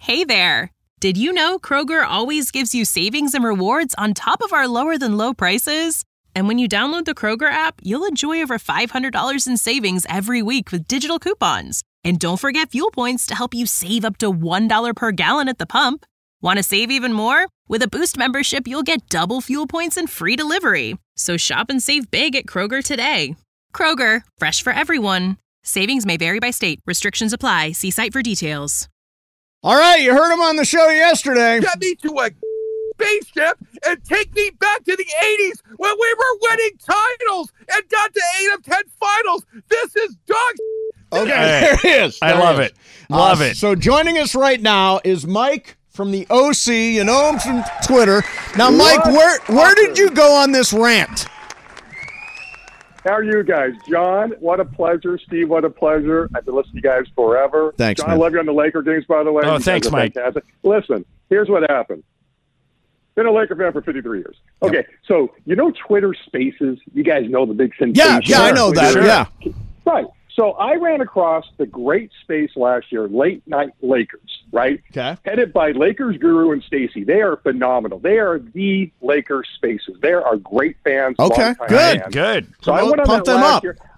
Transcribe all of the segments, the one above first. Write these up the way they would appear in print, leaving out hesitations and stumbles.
Hey there! Did you know Kroger always gives you savings and rewards on top of our lower-than-low prices? And when you download the Kroger app, you'll enjoy over $500 in savings every week with digital coupons. And don't forget fuel points to help you save up to $1 per gallon at the pump. Want to save even more? With a Boost membership, you'll get double fuel points and free delivery. So shop and save big at Kroger today. Kroger, fresh for everyone. Savings may vary by state. Restrictions apply. See site for details. All right, you heard him on the show yesterday. Get me to a spaceship and take me back to the 80s when we were winning titles and got to 8 of 10 finals. This is dog. Okay, there it is. I love it. Love it. So joining us right now is Mike from the OC. You know him from Twitter. Now, Mike, where did you go on this rant? How are you guys? John, what a pleasure. Steve, what a pleasure. I've been listening to you guys forever. Thanks, John, man. I love you on the Laker games, by the way. Oh, You thanks, guys are Mike. fantastic. Listen, here's what happened. Been a Laker fan for 53 years. Okay, so you know Twitter Spaces? You guys know the big sensation. Yeah, I know that. Sure. Yeah. Right. So I ran across the great space last year, Late Night Lakers, right? Okay. Headed by Lakers guru and Stacy. They are phenomenal. They are the Lakers Spaces. They are great fans. Okay, longtime good. fans. Good. So I went on Pump that them last up. year.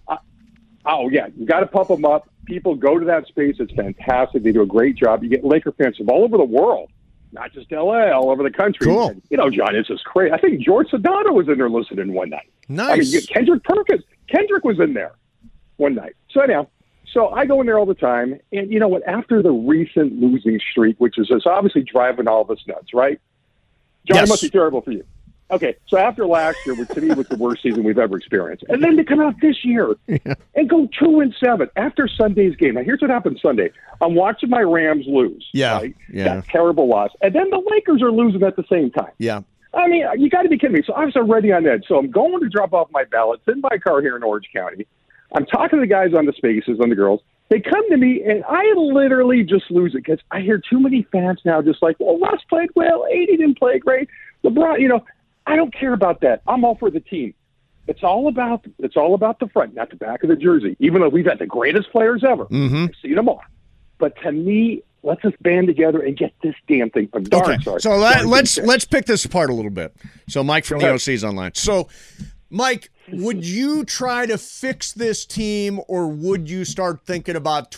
Oh, yeah. You got to pump them up. People go to that space. It's fantastic. They do a great job. You get Laker fans from all over the world, not just L.A., all over the country. Cool. And, you know, John, it's just crazy. I think George Sedano was in there listening one night. Nice. I mean, Kendrick Perkins. Kendrick was in there one night. So anyhow, so I go in there all the time. And you know what? After the recent losing streak, which is just obviously driving all of us nuts, right? John, Yes. it must be terrible for you. Okay, so after last year, which to me was the worst season we've ever experienced, and then to come out this year and go 2-7 after Sunday's game. Now, here's what happened Sunday. I'm watching my Rams lose. Yeah, Right? yeah. That terrible loss. And then the Lakers are losing at the same time. Yeah. I mean, you got to be kidding me. So I was already on edge. So I'm going to drop off my ballots in my car here in Orange County. I'm talking to the guys on the spaces, on the girls. They come to me, and I literally just lose it because I hear too many fans now just like, well, Russ played well. AD didn't play great. LeBron, you know, I don't care about that. I'm all for the team. It's all about the front, not the back of the jersey, even though we've had the greatest players ever. Mm-hmm. I've seen them all. But to me, let's just band together and get this damn thing. I'm darn Okay. sorry. So Sorry, let's pick this apart a little bit. So Mike from Go the ahead. OC is online. So, Mike, would you try to fix this team, or would you start thinking about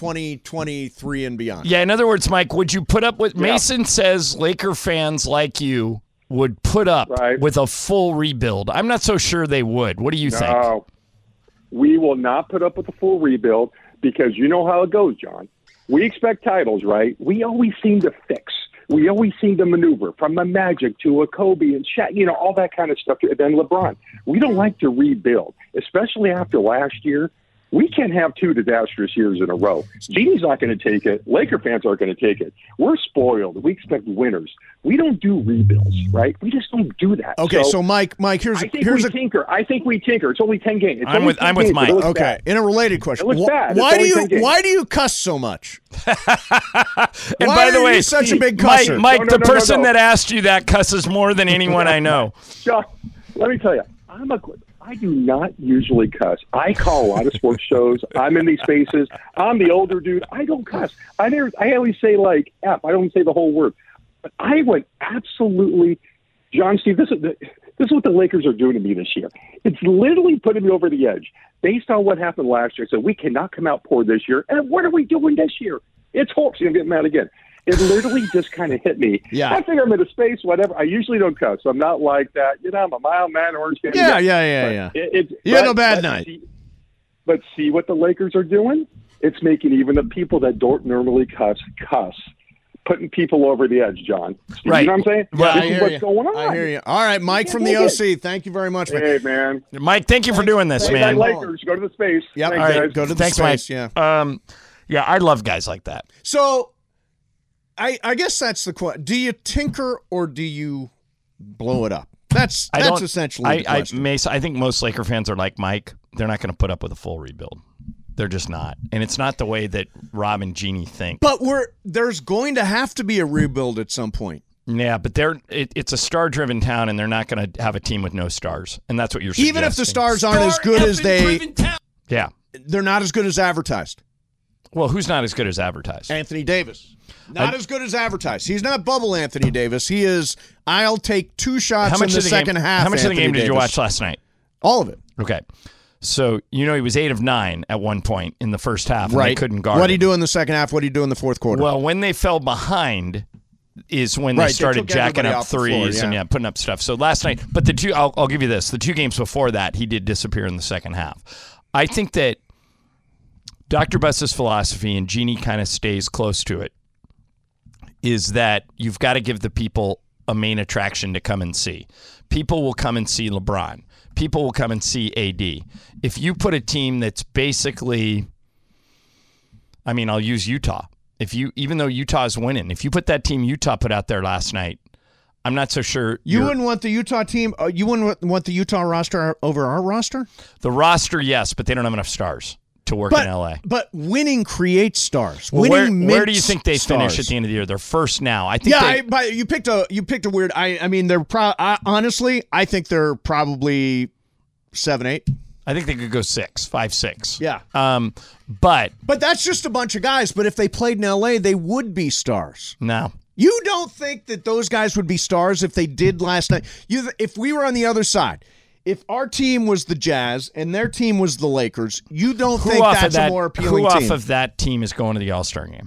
2023 and beyond? Yeah, in other words, Mike, would you put up with Mason says Laker fans like you would put up Right. with a full rebuild? I'm not so sure they would. What do you think? No, we will not put up with the full rebuild because you know how it goes, John. We expect titles, right? We always seem to fix. We always seem to maneuver from a Magic to a Kobe and Shaq, you know, all that kind of stuff. And then LeBron. We don't like to rebuild, especially after last year. We can't have 2 disastrous years in a row. Genie's not going to take it. Laker fans aren't going to take it. We're spoiled. We expect winners. We don't do rebuilds, right? We just don't do that. Okay, so Mike, here's I think here's we a tinker. I think we tinker. It's only 10 games. It's I'm only with- 10 I'm with games. Mike. It looks okay. bad. In a related question, It looks bad. It's why only 10 do games. you cuss so much? And Why by the are way, you such a big Mike, cusser? Mike, No, the no, person no. that asked you that cusses more than anyone I know. John, let me tell you, I do not usually cuss. I call a lot of sports shows. I'm in these spaces. I'm the older dude. I don't cuss. I always say like F. I don't say the whole word. But I went absolutely, John, Steve, this is what the Lakers are doing to me this year. It's literally putting me over the edge. Based on what happened last year, so we cannot come out poor this year. And what are we doing this year? It's Hawks. You're going to get mad again. It literally just kind of hit me. Yeah. I figure I'm in a space, whatever. I usually don't cuss. I'm not like that. You know, I'm a mild man, Orange County. Yeah. You had a bad night. But see what the Lakers are doing? It's making even the people that don't normally cuss, putting people over the edge, John. Right. You know what I'm saying? Yeah, This is what's going on. I hear you. All right, Mike from the OC. Thank you very much, man. Hey, man. Mike, thank you for doing this, Hey, man. Lakers, go to the space. Yep. Thanks, All right, guys. go to the Thanks, space. Mike. Yeah. Yeah, I love guys like that. So, I guess that's the question. Do you tinker or do you blow it up? That's essentially the question. Mace, I think most Laker fans are like Mike. They're not going to put up with a full rebuild. They're just not. And it's not the way that Rob and Jeannie think. But there's going to have to be a rebuild at some point. Yeah, but it's a star-driven town, and they're not going to have a team with no stars. And that's what you're suggesting. Even if the stars aren't as good as Yeah. they're not as good as advertised. Well, who's not as good as advertised? Anthony Davis. Not as good as advertised. He's not bubble Anthony Davis. He is, I'll take 2 shots in the second half. How much of the game did you Davis. watch last night? All of it. Okay. So, he was 8 of 9 at one point in the first half. Right. And they couldn't guard What did he him. do in the second half? What did he do in the fourth quarter? Well, when they fell behind is when they Right, they started took jacking everybody up off the floor, threes and yeah. putting up stuff. So last night, but I'll give you this. The 2 games before that, he did disappear in the second half. I think that Dr. Buss's philosophy, and Jeannie kind of stays close to it, is that you've got to give the people a main attraction to come and see. People will come and see LeBron. People will come and see AD. If you put a team that's basically, I'll use Utah. Even though Utah's winning, if you put that team Utah put out there last night, I'm not so sure. You wouldn't want the Utah team, you wouldn't want the Utah roster over our roster? The roster, yes, but they don't have enough stars to work in LA. But winning creates stars. Well, Winning where do you think they stars. finish at the end of the year? They're first now. I think. Yeah, but you picked a weird. They're honestly, I think they're probably 7-8. I think they could go 5-6. Yeah. But that's just a bunch of guys. But if they played in LA, they would be stars. No. You don't think that those guys would be stars if they did last night? If we were on the other side, if our team was the Jazz and their team was the Lakers, you don't think that's a more appealing team? Who off of that team is going to the All-Star game?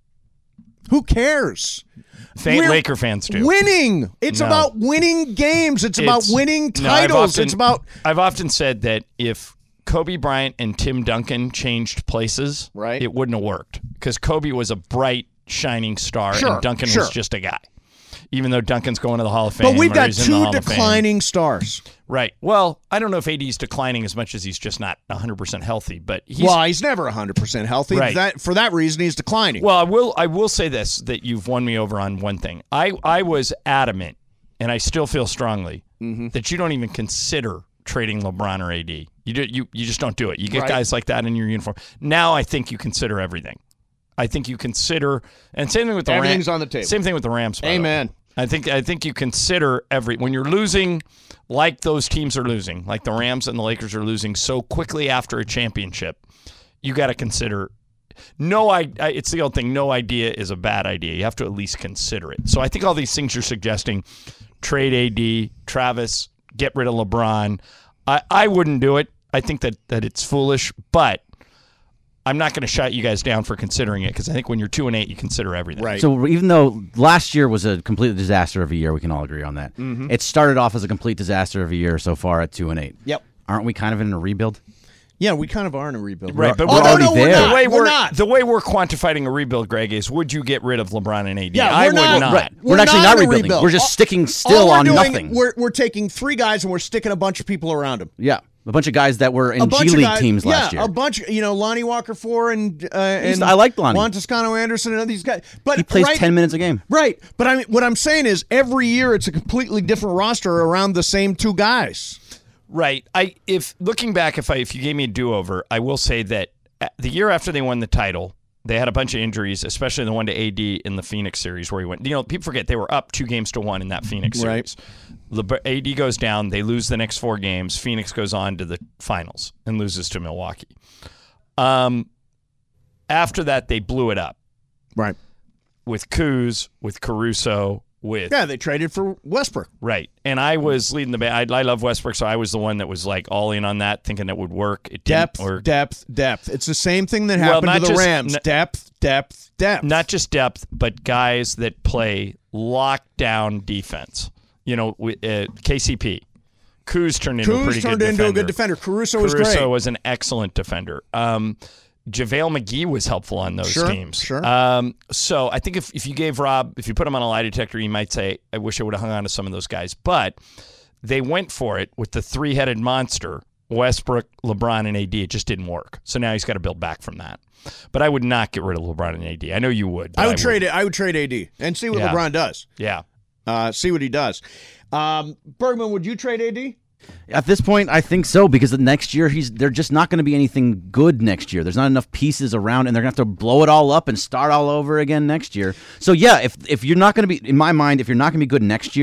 Who cares? Laker fans do. Winning. It's about winning games. It's about winning titles. I've often said that if Kobe Bryant and Tim Duncan changed places, right, it wouldn't have worked because Kobe was a bright, shining star and Duncan was just a guy. Even though Duncan's going to the Hall of Fame. But we've got Murray's in the 2 Hall of Fame. declining stars. Right. Well, I don't know if AD's declining as much as he's just not 100% healthy, but he's never 100% healthy. Right. For that reason, he's declining. Well, I will say this, that you've won me over on one thing. I was adamant, and I still feel strongly, that you don't even consider trading LeBron or AD. You just don't do it. You get guys like that in your uniform. Now I think you consider everything. I think you consider, and same thing with the Rams. Everything's on the table. Same thing with the Rams. Amen. I think you consider when you're losing, like those teams are losing, like the Rams and the Lakers are losing so quickly after a championship, you got to consider. It's the old thing. No idea is a bad idea. You have to at least consider it. So I think all these things you're suggesting, trade AD, Travis, get rid of LeBron. I wouldn't do it. I think that it's foolish, but I'm not going to shut you guys down for considering it because I think when you're 2-8, you consider everything. Right. So even though last year was a complete disaster of a year, we can all agree on that. Mm-hmm. It started off as a complete disaster of a year so far at 2-8. Yep. Aren't we kind of in a rebuild? Yeah, we kind of are in a rebuild. Right, but we're already there. The way we're quantifying a rebuild, Greg, is would you get rid of LeBron and AD? Yeah, I would not. Right. We're actually not rebuilding. We're just sticking still on nothing. We're taking 3 guys and we're sticking a bunch of people around them. Yeah. A bunch of guys that were in G League teams last year. Yeah, a bunch. Lonnie Walker 4 and I like Lonnie. Juan Toscano Anderson and all these guys. But he plays 10 minutes a game. Right. But what I'm saying is every year it's a completely different roster around the same 2 guys. Right. If looking back, if you gave me a do-over, I will say that the year after they won the title, they had a bunch of injuries, especially the one to AD in the Phoenix series where he went. People forget they were up 2-1 in that Phoenix series. Right. AD goes down. They lose the next 4 games. Phoenix goes on to the finals and loses to Milwaukee. After that, they blew it up. Right. With Kuz, with Caruso, they traded for Westbrook. Right. And I was leading the band. I love Westbrook, so I was the one that was like all in on that, thinking it would work. It didn't work. Depth. It's the same thing that happened to the Rams. Depth. Not just depth, but guys that play lockdown defense. KCP. Kuz turned into a pretty good defender. A good defender. Caruso was great. Caruso was an excellent defender. JaVale McGee was helpful on those teams. Sure. So I think if you gave Rob, if you put him on a lie detector, he might say, I wish I would have hung on to some of those guys. But they went for it with the 3-headed monster, Westbrook, LeBron, and AD. It just didn't work. So now he's got to build back from that. But I would not get rid of LeBron and AD. I know you would. I would trade AD and see what LeBron does. Yeah. See what he does. Bergman, would you trade AD? At this point, I think so, because the next year they're just not going to be anything good next year. There's not enough pieces around, and they're going to have to blow it all up and start all over again next year. So yeah, if you're not going to be, in my mind, if you're not going to be good next year,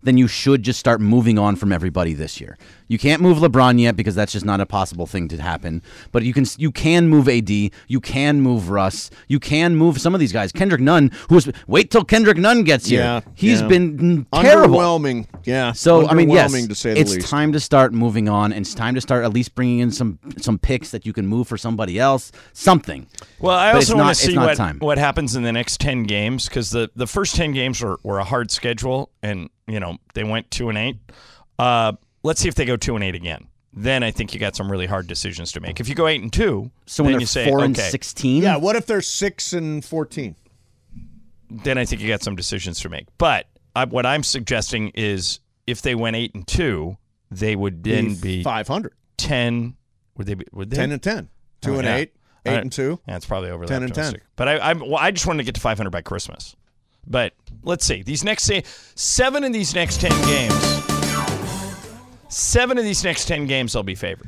then you should just start moving on from everybody this year. You can't move LeBron yet because that's just not a possible thing to happen. But you can move AD. You can move Russ. You can move some of these guys. Kendrick Nunn, wait till Kendrick Nunn gets here. Yeah, He's been terrible. Underwhelming. Yeah. So, I mean, yes, to say the it's least. time to start moving on. And it's time to start at least bringing in some picks that you can move for somebody else. Something. Well, I But also it's want not- to see it's not time. what happens in the next 10 games because the first 10 games were a hard schedule, and they went 2-8. Let's see if they go 2-8 again. Then I think you got some really hard decisions to make. If you go 8-2, So when then they're you say 4-16, Yeah, what if they're 6-14? then I think you got some decisions to make. But what I'm suggesting is if they went 8-2, they would then be 500. 10. Would they? 10-10. 2-8. 8-2. Yeah, it's probably over 10-10. optimistic. But I just wanted to get to 500 by Christmas. But let's see. These next 7 of these next 10 games. 7 of these next 10 games, they'll be favored.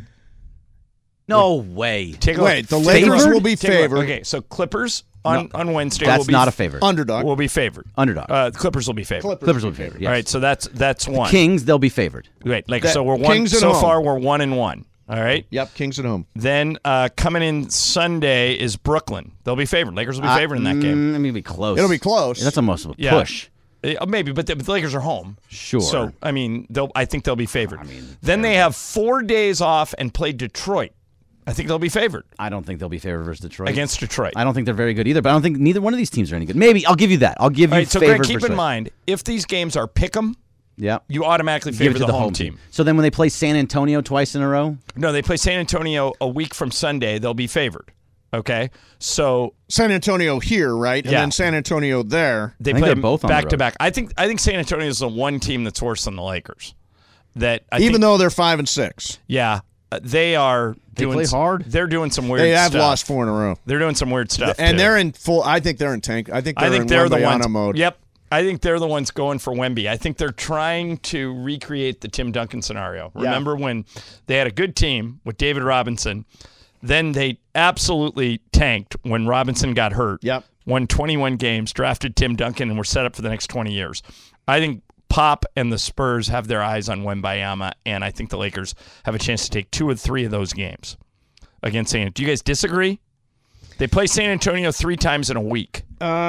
no way. Take a Wait, the look. Lakers Favored? will be Take a look. favored. Okay, so Clippers on Wednesday. That's will be not a favorite. Underdog. Will be favored. Underdog. The Clippers will be favored. Clippers will be favored. Yes. All right, so that's one. Kings, they'll be favored. Wait, That- so we're one. Kings at So home. far, we're 1-1. All right. Yep, Kings at home. Then coming in Sunday is Brooklyn. They'll be favored. Lakers will be favored in that game. It'll be close. It'll be close. That's almost a Yeah. push. Maybe, but the Lakers are home. Sure. So I mean, I think they'll be favored. Then they have 4 days off and play Detroit. I think they'll be favored I don't think they'll be favored versus Detroit. against Detroit. I don't think they're very good either, but I don't think neither one of these teams are any good. Maybe I'll give you that. I'll give All you right, so favored Greg, keep versus- in mind if these games are pick'em, Yeah. you automatically Give favor it to the home team. So then when they play San Antonio twice in a row, No, they play San Antonio a week from Sunday. They'll be favored. Okay, so San Antonio here, right? And Yeah. then San Antonio there. they I think play they're both on the back to road. back. I think San Antonio is the one team that's worse than the Lakers. That I Even think, though they're 5-6. yeah, they are They doing play hard. They're doing some weird. They have stuff. lost 4 in a row. They're doing some weird stuff, And too. they're in full. I think they're in tank. I think I think they're the Wembanyama ones. mode. Yep, I think they're the ones going for Wemby. I think they're trying to recreate the Tim Duncan scenario. Remember when they had a good team with David Robinson, then they absolutely tanked when Robinson got hurt. Yep. Won 21 games, drafted Tim Duncan, and were set up for the next 20 years. I think Pop and the Spurs have their eyes on Wembanyama, and I think the Lakers have a chance to take 2 or 3 of those games against San Antonio. Do you guys disagree? They play San Antonio 3 times in a week.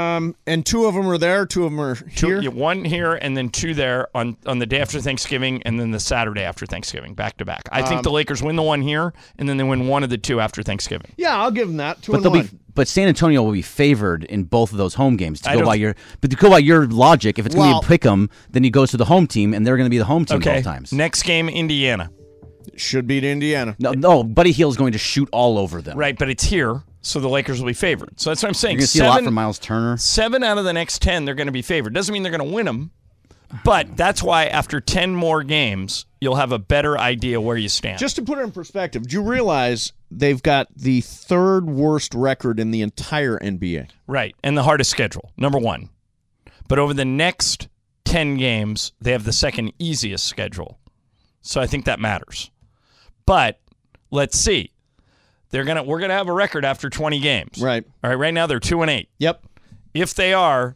And 2 of them are there. 2 of them are here. One here and then 2 there on the day after Thanksgiving and then the Saturday after Thanksgiving, back to back. I think the Lakers win the one here and then they win one of the 2 after Thanksgiving. Yeah, I'll give them that. 2 but and they'll 1. but San Antonio will be favored in both of those home games. I don't- To go by your logic, if it's going Well- to be a pick'em, then he goes to the home team, and they're going to be the home team Okay. both times. Next game, Indiana. Should beat Indiana. No, Buddy Hield's going to shoot all over them. Right, but it's here, so the Lakers will be favored. So that's what I'm saying. You're going to see a lot from Miles Turner. 7 out of the next 10, they're going to be favored. Doesn't mean they're going to win them, but that's why after 10 more games, you'll have a better idea where you stand. Just to put it in perspective, do you realize they've got the 3rd worst record in the entire NBA? Right, and the hardest schedule, number 1. But over the next 10 games, they have the 2nd easiest schedule. So I think that matters. But let's see. We're gonna have a record after 20 games. Right. All right, right now they're 2-8. Yep. If they are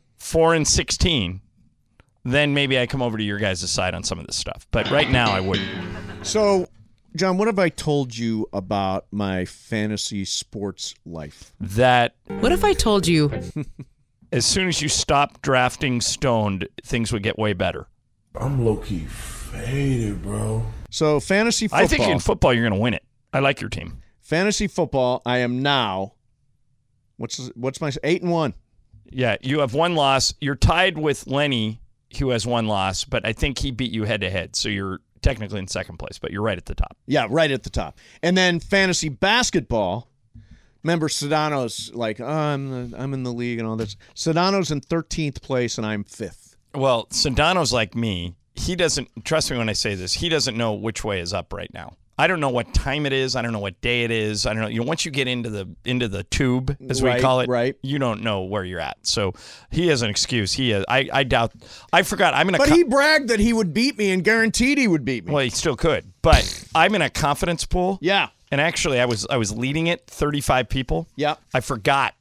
4-16, then maybe I come over to your guys' side on some of this stuff. But right now I wouldn't. So, John, what have I told you about my fantasy sports life? That What if I told you as soon as you stop drafting stoned, things would get way better. I'm low-key faded, bro. So, fantasy football. I think in football you're going to win it. I like your team. Fantasy football, I am now, what's my 8-1. Yeah, you have 1 loss. You're tied with Lenny, who has 1 loss, but I think he beat you head-to-head, so you're technically in 2nd place, but you're right at the top. Yeah, right at the top. And then fantasy basketball, remember Sedano's like, oh, I'm in the league and all this. Sedano's in 13th place and I'm 5th. Well, Sedano's like me. He doesn't, trust me when I say this, he doesn't know which way is up right now. I don't know what time it is. I don't know what day it is. I don't know. Once you get into the tube, as we Right, call it, right. you don't know where you're at. So he has an excuse. I doubt. I forgot. But he bragged that he would beat me and guaranteed he would beat me. Well, he still could. But I'm in a confidence pool. Yeah. And actually, I was leading it, 35 people. Yeah. I forgot.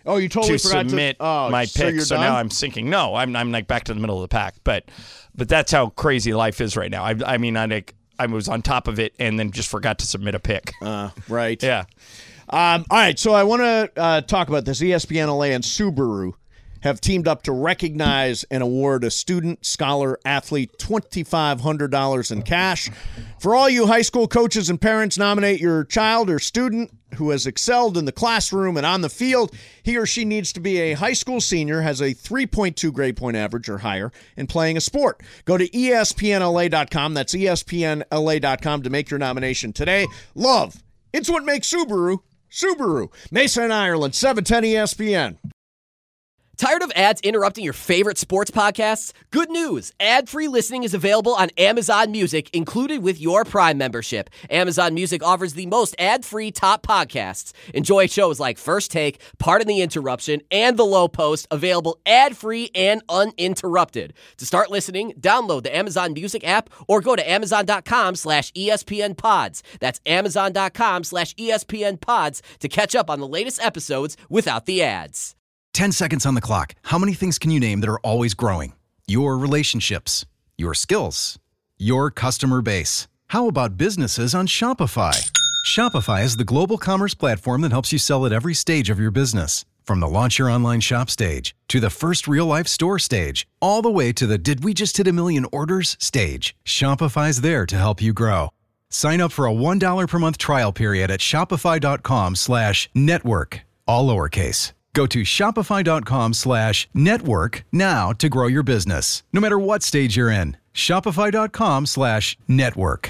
Oh, you totally forgot submit my pick. So now I'm sinking. No, I'm like back to the middle of the pack. But that's how crazy life is right now. I mean, I was on top of it and then just forgot to submit a pick. Right. Yeah. All right, so I want to talk about this. ESPN LA and Subaru have teamed up to recognize and award a student, scholar, athlete $2,500 in cash. For all you high school coaches and parents, nominate your child or student who has excelled in the classroom and on the field. He or she needs to be a high school senior, has a 3.2 grade point average or higher, and playing a sport. Go to ESPNLA.com. That's ESPNLA.com to make your nomination today. Love. It's what makes Subaru. Mesa and Ireland, 710 ESPN. Tired of ads interrupting your favorite sports podcasts? Good news! Ad-free listening is available on Amazon Music, included with your Prime membership. Amazon Music offers the most ad-free top podcasts. Enjoy shows like First Take, Pardon the Interruption, and The Low Post, available ad-free and uninterrupted. To start listening, download the Amazon Music app or go to amazon.com/ESPNpods. That's amazon.com/ESPNpods to catch up on the latest episodes without the ads. 10 seconds on the clock. How many things can you name that are always growing? Your relationships, your skills, your customer base. How about businesses on Shopify? Shopify is the global commerce platform that helps you sell at every stage of your business. From the launch your online shop stage to the first real-life store stage, all the way to the did we just hit 1 million orders stage. Shopify's there to help you grow. Sign up for a $1 per month trial period at shopify.com/network, all lowercase. Go to shopify.com/network now to grow your business, no matter what stage you're in. Shopify.com/network.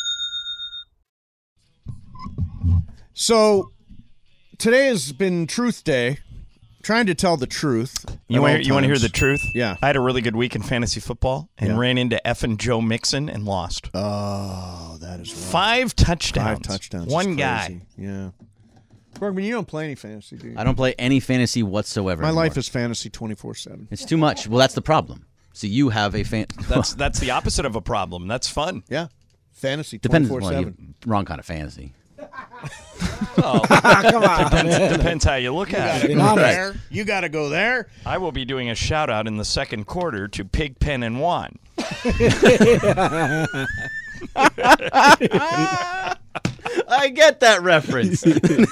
So today has been Truth Day. Trying to tell the truth. You want to hear the truth? Yeah. I had a really good week in fantasy football and ran into effing Joe Mixon and lost. Oh, that is wrong. 5 touchdowns. 5 touchdowns. One guy. Yeah. Bergman, you don't play any fantasy, do you? I don't play any fantasy whatsoever. My anymore. life is fantasy 24/7. It's too much. Well, that's the problem. So you have a That's the opposite of a problem. That's fun. Yeah. Fantasy 24/7. 24/7. Wrong kind of fantasy. Oh, come on. Depends how you look at it. You got to go there. I will be doing a shout out in the second quarter to Pigpen and Juan. I get that reference.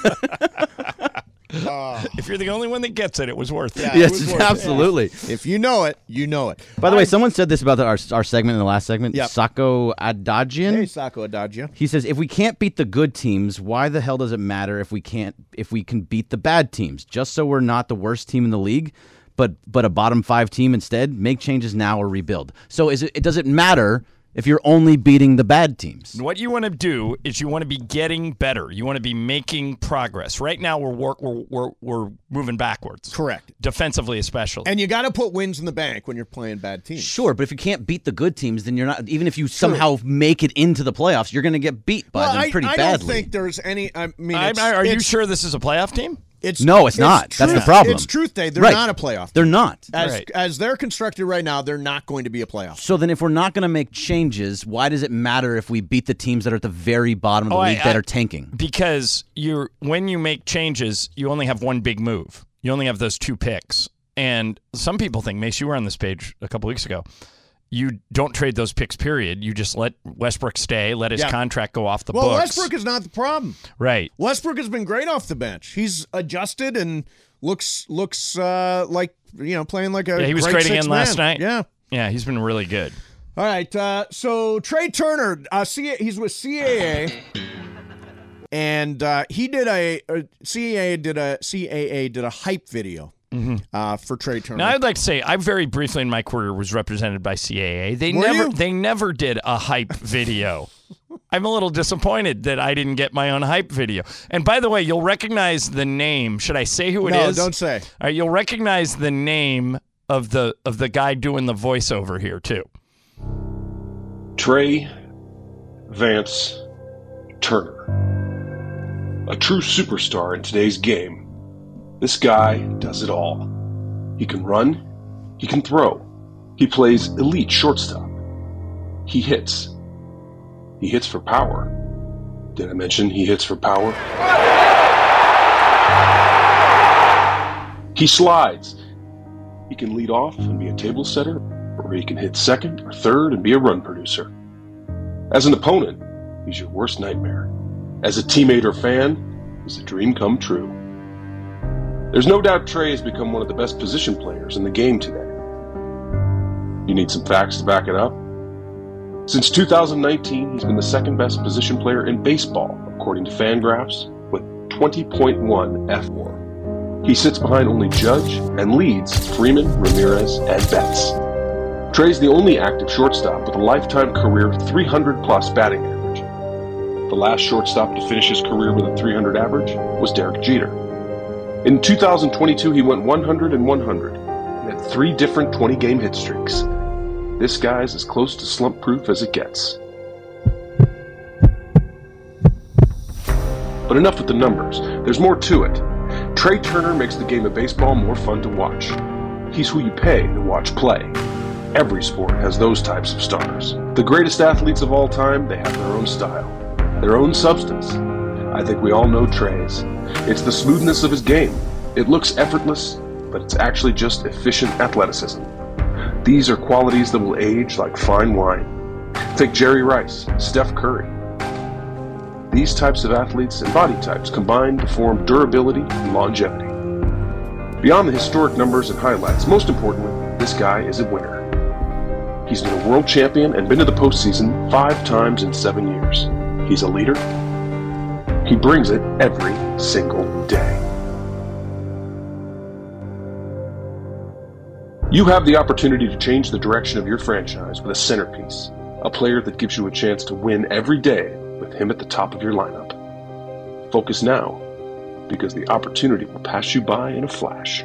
If you're the only one that gets it, it was worth it. Yeah, yes, it was worth absolutely. It. If you know it, you know it. By the way, someone said this about our segment in the last segment. Yep. Sako Adagian. Hey, Sako Adagia. He says, if we can't beat the good teams, why the hell does it matter if we can beat the bad teams? Just so we're not the worst team in the league, but a bottom 5 team instead? Make changes now or rebuild. So does it matter if you're only beating the bad teams? What you want to do is you want to be getting better. You want to be making progress. Right now we're moving backwards. Correct. Defensively especially. And you got to put wins in the bank when you're playing bad teams. Sure, but if you can't beat the good teams, then you're not. Even if you somehow make it into the playoffs, you're going to get beat by them pretty badly. I don't think there's any. I mean, are you sure this is a playoff team? It's not. That's the problem. It's Truth Day. They're right. not a playoff. They're not. As they're constructed right now, they're not going to be a playoff. So then if we're not going to make changes, why does it matter if we beat the teams that are at the very bottom of the league that are tanking? Because when you make changes, you only have one big move. You only have those 2 picks. And some people think, Mace, you were on this page a couple weeks ago, you don't trade those picks, period. You just let Westbrook stay, let his contract go off the books. Well, Westbrook is not the problem. Right. Westbrook has been great off the bench. He's adjusted and looks like, playing like a he was great great again last night. Yeah. Yeah, he's been really good. All right, so Trey Turner, he's with CAA, and he did CAA did a hype video. For Trey Turner. Now, I'd like to say I very briefly in my career was represented by CAA. They never did a hype video. I'm a little disappointed that I didn't get my own hype video. And by the way, you'll recognize the name. Should I say who it is? No, don't say. All right, you'll recognize the name of the guy doing the voiceover here too. Trey Vance Turner, a true superstar in today's game. This guy does it all. He can run, he can throw, he plays elite shortstop. He hits. He hits for power. Did I mention he hits for power? He slides. He can lead off and be a table setter, or he can hit second or third and be a run producer. As an opponent, he's your worst nightmare. As a teammate or fan, he's a dream come true. There's no doubt Trey has become one of the best position players in the game today. You need some facts to back it up? Since 2019, he's been the second best position player in baseball, according to Fangraphs, with 20.1 F4. He sits behind only Judge and leads Freeman, Ramirez, and Betts. Trey's the only active shortstop with a lifetime career 300-plus batting average. The last shortstop to finish his career with a 300 average was Derek Jeter. In 2022, he went 100 and 100 and had 3 different 20-game hit streaks. This guy's as close to slump-proof as it gets. But enough with the numbers. There's more to it. Trey Turner makes the game of baseball more fun to watch. He's who you pay to watch play. Every sport has those types of stars. The greatest athletes of all time, they have their own style, their own substance. I think we all know Trey's. It's the smoothness of his game. It looks effortless, but it's actually just efficient athleticism. These are qualities that will age like fine wine. Take Jerry Rice, Steph Curry. These types of athletes and body types combine to form durability and longevity. Beyond the historic numbers and highlights, most importantly, this guy is a winner. He's been a world champion and been to the postseason 5 times in 7 years. He's a leader. He brings it every single day. You have the opportunity to change the direction of your franchise with a centerpiece, a player that gives you a chance to win every day with him at the top of your lineup. Focus now, because the opportunity will pass you by in a flash.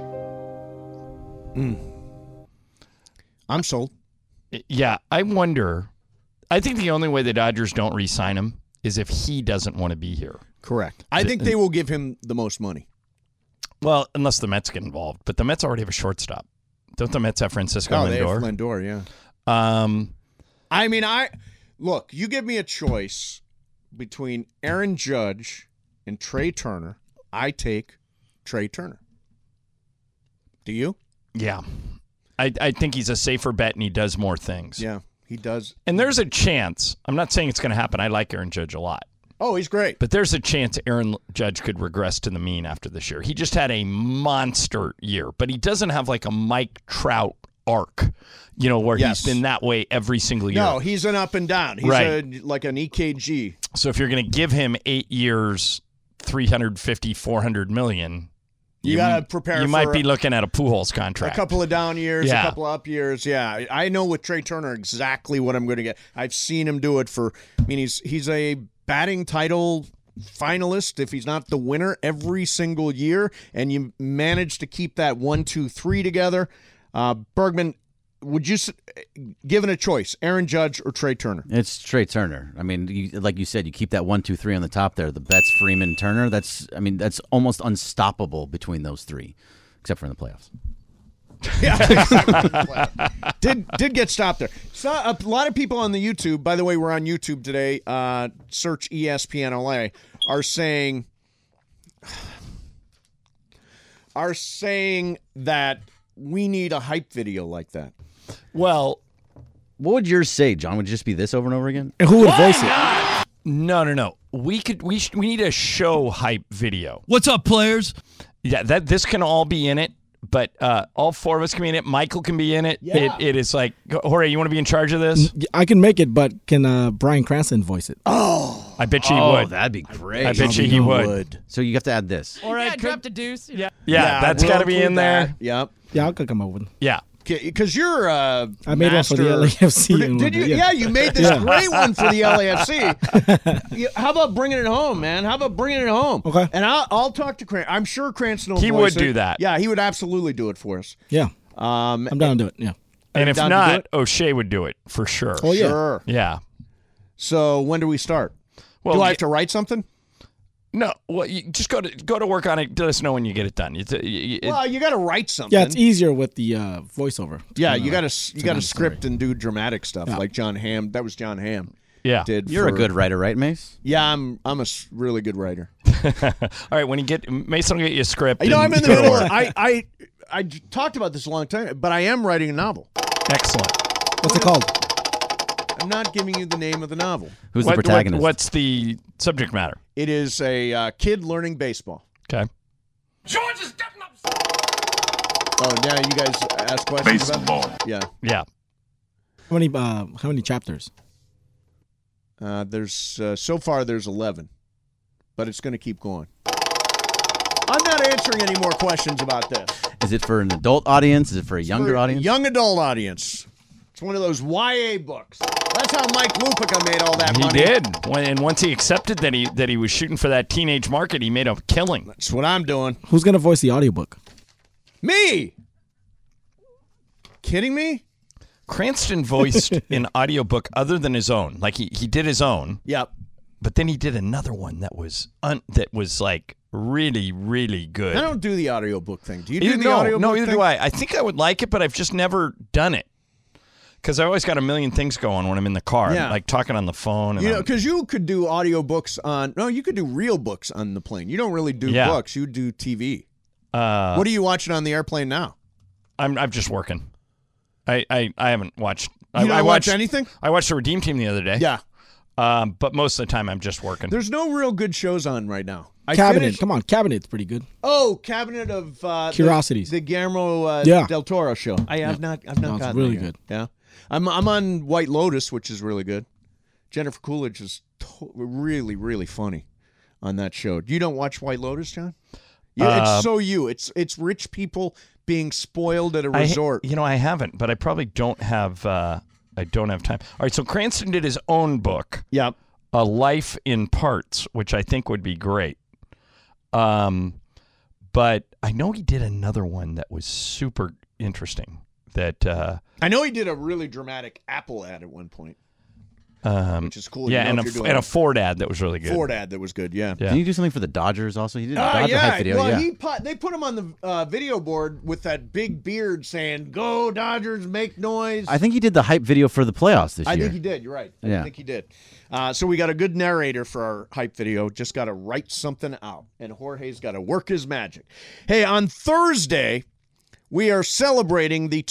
I'm sold. Yeah, I wonder. I think the only way the Dodgers don't re-sign him is if he doesn't want to be here. Correct. I think they will give him the most money. Well, unless the Mets get involved. But the Mets already have a shortstop. Don't the Mets have Francisco Lindor? They have Lindor, yeah. I mean, look, you give me a choice between Aaron Judge and Trey Turner. I take Trey Turner. Do you? Yeah. I think he's a safer bet and he does more things. Yeah, he does. And there's a chance. I'm not saying it's going to happen. I like Aaron Judge a lot. Oh, he's great. But there's a chance Aaron Judge could regress to the mean after this year. He just had a monster year, but he doesn't have like a Mike Trout arc, where he's been that way every single year. No, he's an up and down. He's like an EKG. So if you're going to give him 8 years, $350, $400 million, you got to prepare. You might be looking at a Pujols contract. A couple of down years, a couple of up years. Yeah, I know with Trey Turner exactly what I'm going to get. I've seen him do it he's a batting title finalist if he's not the winner every single year, and you manage to keep that 1, 2, 3 together. Bergman, would you, given a choice, Aaron Judge or Trey Turner? It's Trey Turner. I mean, like you said, you keep that 1, 2, 3 on the top there. The Betts, Freeman, Turner. That's almost unstoppable between those 3, except for in the playoffs. Yeah, did get stopped there. So a lot of people on the YouTube, by the way, we're on YouTube today. Search ESPN LA, are saying that we need a hype video like that. Well, what would yours say, John? Would it just be this over and over again? And who would voice it? No. We need a show hype video. What's up, players? Yeah, this can all be in it. But all 4 of us can be in it. Michael can be in it. Yeah. It is like, Jorge, you want to be in charge of this? I can make it, but can Bryan Cranston voice it? Oh, I bet you he would. That'd be great. I bet you he would. So you have to add this. All right, drop the deuce. Yeah, that's got to be in there. Yep. Yeah, I'll come over. Yeah. Because you're I made one for the LAFC. Did you? Yeah, you made this great one for the LAFC. How about bringing it home, man? How about bringing it home? Okay. And I'll talk to Cranston. I'm sure Cranston will He voice would do it. that. Yeah, he would absolutely do it for us. Yeah. I'm down to do it. Yeah. And if down to do not, it? O'Shea would do it for sure. Oh, yeah. Sure. Yeah. So when do we start? Well, do I have to write something? No. Well, you just go to work on it. Let us know when you get it done. Well, you got to write something. Yeah, it's easier with the voiceover. Yeah, you got to script and do dramatic stuff like John Hamm. That was John Hamm. Yeah. You're a good writer, right, Mace? Yeah, I'm a really good writer. All right, when you get Mason will get you a script. You know, I'm in the go to middle. work. I talked about this a long time, but I am writing a novel. Excellent. What's it called? I'm not giving you the name of the novel. Who's the protagonist? What's the subject matter? It is a kid learning baseball. Okay. George is getting up. Oh, now you guys ask questions Baseball. about it? Yeah. Yeah. How many chapters? There's so far there's 11, but it's going to keep going. I'm not answering any more questions about this. Is it for an adult audience? Is it for a younger audience? Young adult audience. It's one of those YA books. That's how Mike Lupica made all that He money. did. And once he accepted that he was shooting for that teenage market, he made a killing. That's what I'm doing. Who's gonna voice the audiobook? Me? Kidding me? Cranston voiced an audiobook other than his own. Like he did his own. Yep. But then he did another one that was like really, really good. I don't do the audiobook thing. Do you do the no, audiobook no, either thing? do I. I think I would like it, but I've just never done it. Because I always got a million things going when I'm in the car. Yeah. I'm like talking on the phone. And You know, because you could do audiobooks on... No, you could do real books on the plane. You don't really do books. You do TV. What are you watching on the airplane now? I'm just working. I haven't watched... You don't watch anything? I watched the Redeem Team the other day. Yeah. But most of the time I'm just working. There's no real good shows on right now. Cabinet. Come on, Cabinet's pretty good. Oh, Cabinet of Curiosities. The Guillermo del Toro show. I've not No, gotten it's really there yet. good. Yeah, I'm on White Lotus, which is really good. Jennifer Coolidge is really, really funny on that show. You don't watch White Lotus, John? Yeah, it's so you. It's rich people being spoiled at a resort. I haven't, but I probably don't have. I don't have time. All right, so Cranston did his own book. Yep. A Life in Parts, which I think would be great. But I know he did another one that was super interesting. That I know he did a really dramatic Apple ad at one point, which is cool. Yeah, and a Ford ad that was really good. Ford ad that was good. Yeah. Didn't you do something for the Dodgers also? He did a Dodger hype video. Well, they put him on the video board with that big beard saying, "Go Dodgers, make noise." I think he did the hype video for the playoffs this year. I think he did. You're right. I think he did. So we got a good narrator for our hype video. Just got to write something out, and Jorge's got to work his magic. Hey, on Thursday, we are celebrating the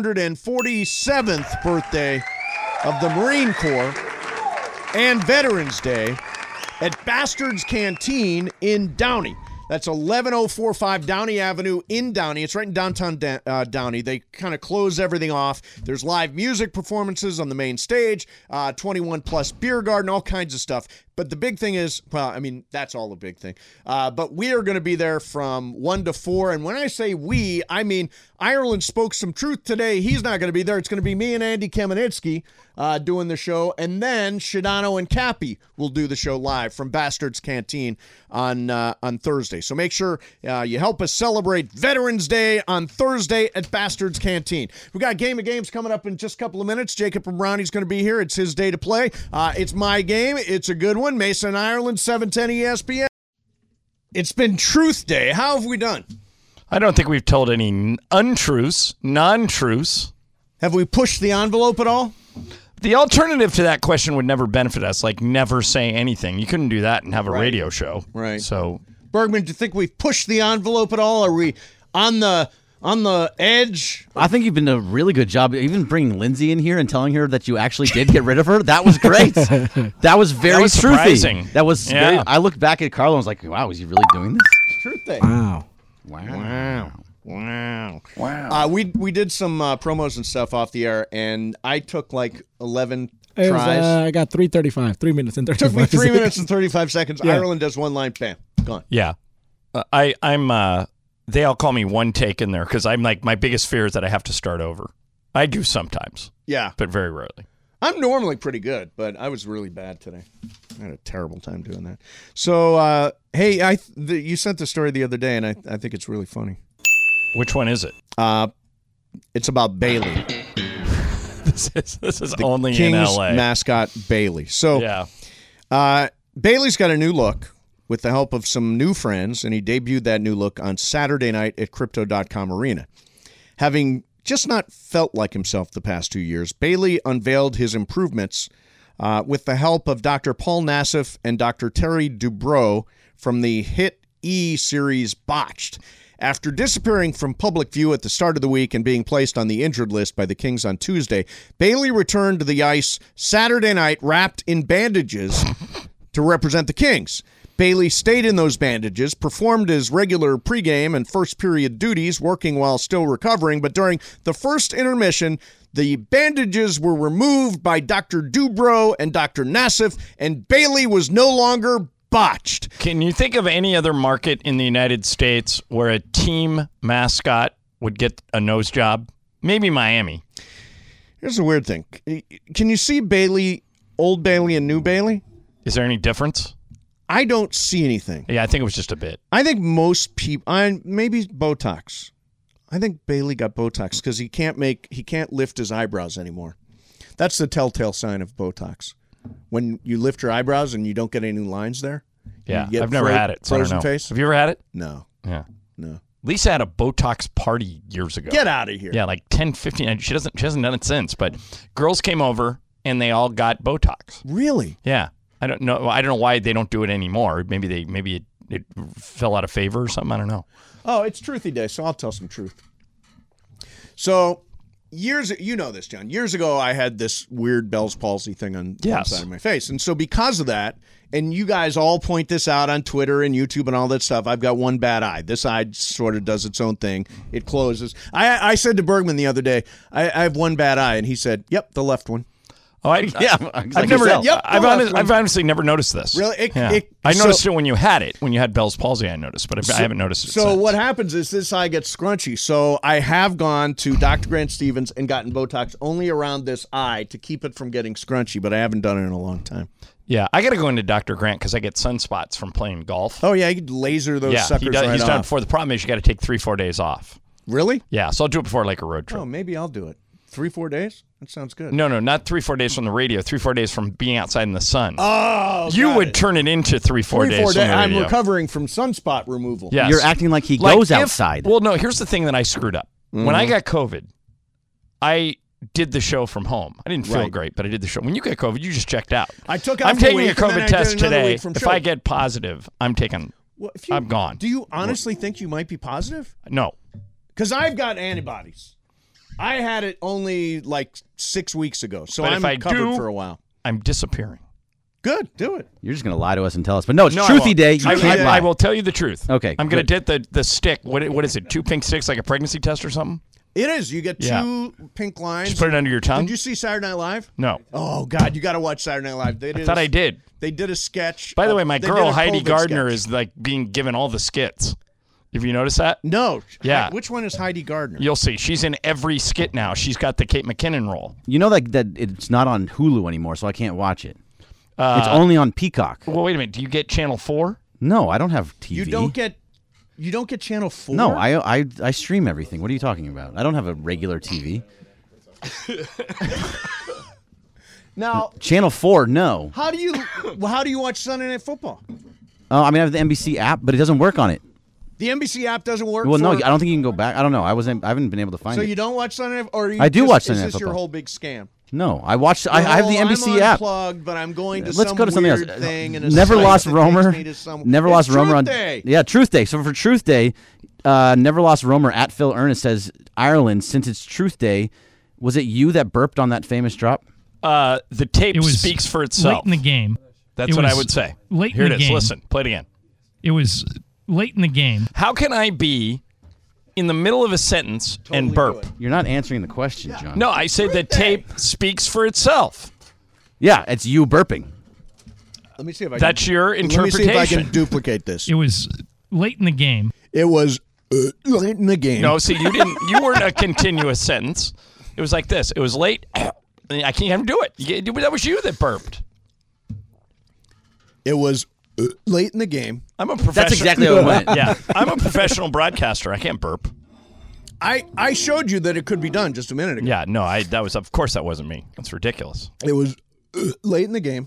247th birthday of the Marine Corps and Veterans Day at Bastard's Canteen in Downey. That's 11045 Downey Avenue in Downey. It's right in downtown Downey. They kind of close everything off. There's live music performances on the main stage, 21-plus beer garden, all kinds of stuff. But the big thing is, that's all the big thing. But we are going to be there from 1 to 4. And when I say we, I mean Ireland spoke some truth today. He's not going to be there. It's going to be me and Andy Kamenetsky doing the show. And then Shadano and Cappy will do the show live from Bastard's Canteen on Thursday. So make sure you help us celebrate Veterans Day on Thursday at Bastard's Canteen. We got Game of Games coming up in just a couple of minutes. Jacob and Brownie's going to be here. It's his day to play. It's my game. It's a good one. Mason, Ireland, 710 ESPN. It's been Truth Day. How have we done? I don't think we've told any untruths, non-truths. Have we pushed the envelope at all? The alternative to that question would never benefit us, like never say anything. You couldn't do that and have a radio show. Right. So, Bergman, do you think we've pushed the envelope at all? Are we on the edge? I think you've been a really good job, even bringing Lindsay in here and telling her that you actually did get rid of her. That was great. That was very surprising. That was very, I looked back at Carlo and was like, wow, is he really doing this? Truth Day. Wow. We did some promos and stuff off the air, and I took like 11 It was, tries. I got 3:35, 3 minutes and 35 Took me 3 seconds. minutes and 35 seconds. Yeah. Ireland does one line, bam, gone. yeah. I'm they all call me one take in there because I'm like, my biggest fear is that I have to start over. I do sometimes. Yeah. But very rarely. I'm normally pretty good, but I was really bad today. I had a terrible time doing that. So, hey, you sent the story the other day, and I think it's really funny. Which one is it? It's about Bailey. This is the only Kings in LA. mascot Bailey. So, Yeah. Bailey's got a new look with the help of some new friends, and he debuted that new look on Saturday night at Crypto.com Arena. Having just not felt like himself the past 2 years, Bailey unveiled his improvements with the help of Dr. Paul Nassif and Dr. Terry Dubrow from the hit E! series Botched. After disappearing from public view at the start of the week and being placed on the injured list by the Kings on Tuesday, Bailey returned to the ice Saturday night wrapped in bandages to represent the Kings. Bailey stayed in those bandages, performed his regular pregame and first period duties, working while still recovering, but during the first intermission, the bandages were removed by Dr. Dubrow and Dr. Nassif, and Bailey was no longer botched. Can you think of any other market in the United States where a team mascot would get a nose job? Maybe Miami. Here's the weird thing. Can you see Bailey, Old Bailey and New Bailey? Is there any difference? I don't see anything. Yeah, I think it was just a bit. I think most people, maybe Botox. I think Bailey got Botox because he can't lift his eyebrows anymore. That's the telltale sign of Botox. When you lift your eyebrows and you don't get any lines there. Yeah, I've never had it, so I don't know. Face. Have you ever had it? No. Yeah. No. Lisa had a Botox party years ago. Get out of here. Yeah, like 10, 15. She hasn't done it since, but girls came over and they all got Botox. Really? Yeah. I don't know why they don't do it anymore. Maybe it fell out of favor or something. I don't know. Oh, it's Truthy Day, so I'll tell some truth. So, you know this, John. Years ago, I had this weird Bell's palsy thing on one side of my face. And so because of that, and you guys all point this out on Twitter and YouTube and all that stuff, I've got one bad eye. This eye sort of does its own thing. It closes. I said to Bergman the other day, I have one bad eye, and he said, yep, the left one. Oh, I've honestly never noticed this. Really? I noticed it when you had it. When you had Bell's palsy, I noticed, but I haven't noticed it since. What happens is this eye gets scrunchy. So I have gone to Dr. Grant Stevens and gotten Botox only around this eye to keep it from getting scrunchy, but I haven't done it in a long time. Yeah, I got to go into Dr. Grant because I get sunspots from playing golf. Oh, yeah, you could laser those suckers right off. He's done before. The problem is you got to take 3-4 days off. Really? Yeah, so I'll do it before like a road trip. Oh, maybe I'll do it. 3-4 days? That sounds good. No, not 3-4 days from the radio. 3-4 days from being outside in the sun. Oh, you would turn it into 3-4 days from the radio. I'm recovering from sunspot removal. Yes. You're acting like he goes outside. Well, no, here's the thing that I screwed up. Mm-hmm. When I got COVID, I did the show from home. I didn't feel great, but I did the show. When you get COVID, you just checked out. I'm taking a COVID test today. If I get positive, I'm taking. I'm gone. Do you honestly think you might be positive? No. Because I've got antibodies. I had it only like 6 weeks ago, so but I'm covered for a while. I'm disappearing. Good, do it. You're just going to lie to us and tell us. But no, it's Truthy Day. You can't lie. I will tell you the truth. Okay. I'm going to get the stick. What is it? 2 pink sticks like a pregnancy test or something? It is. You get 2 pink lines. Just put it under your tongue? Did you see Saturday Night Live? No. Oh, God, you got to watch Saturday Night Live. I thought I did. They did a sketch. By the way, my girl Heidi Gardner is like being given all the skits. Have you noticed that? No. Yeah. Which one is Heidi Gardner? You'll see. She's in every skit now. She's got the Kate McKinnon role. You know that it's not on Hulu anymore, so I can't watch it. It's only on Peacock. Well, wait a minute. Do you get Channel 4? No, I don't have TV. You don't get Channel 4? No, I stream everything. What are you talking about? I don't have a regular TV. Now, Channel 4, no. How do you watch Sunday Night Football? Oh, I mean, I have the NBC app, but it doesn't work on it. The NBC app doesn't work. Well, no, I don't think you can go back. I don't know. I haven't been able to find it. So you don't watch Sunday Night, or I do watch Sunday Night Is this Football. your whole big scam? No, I watch. I have the NBC I'm app. Unplugged, but I'm going to Let's go to something else. Thing Never Lost Romer. Never Lost Romer on. Day. Yeah, Truth Day. So for Truth Day, Never Lost Romer at Phil Ernest says Ireland. Since it's Truth Day, was it you that burped on that famous drop? The tape speaks for itself. Late in the game. That's what I would say. Late Here in it the is. game. Listen, play it again. It was late in the game. How can I be in the middle of a sentence and burp? You're not answering the question, John. No, I said the tape speaks for itself. Yeah, it's you burping. Let me see if I That's can, your interpretation. Let me see if I can duplicate this. It was late in the game. It was late in the game. No, see, you weren't a continuous sentence. It was like this. It was late. I can't even do it. That was you that burped. It was late in the game. I'm a professional. That's exactly how it went. Yeah, I'm a professional broadcaster. I can't burp. I showed you that it could be done just a minute ago. Yeah, no, that was, of course that wasn't me. That's ridiculous. It was late in the game.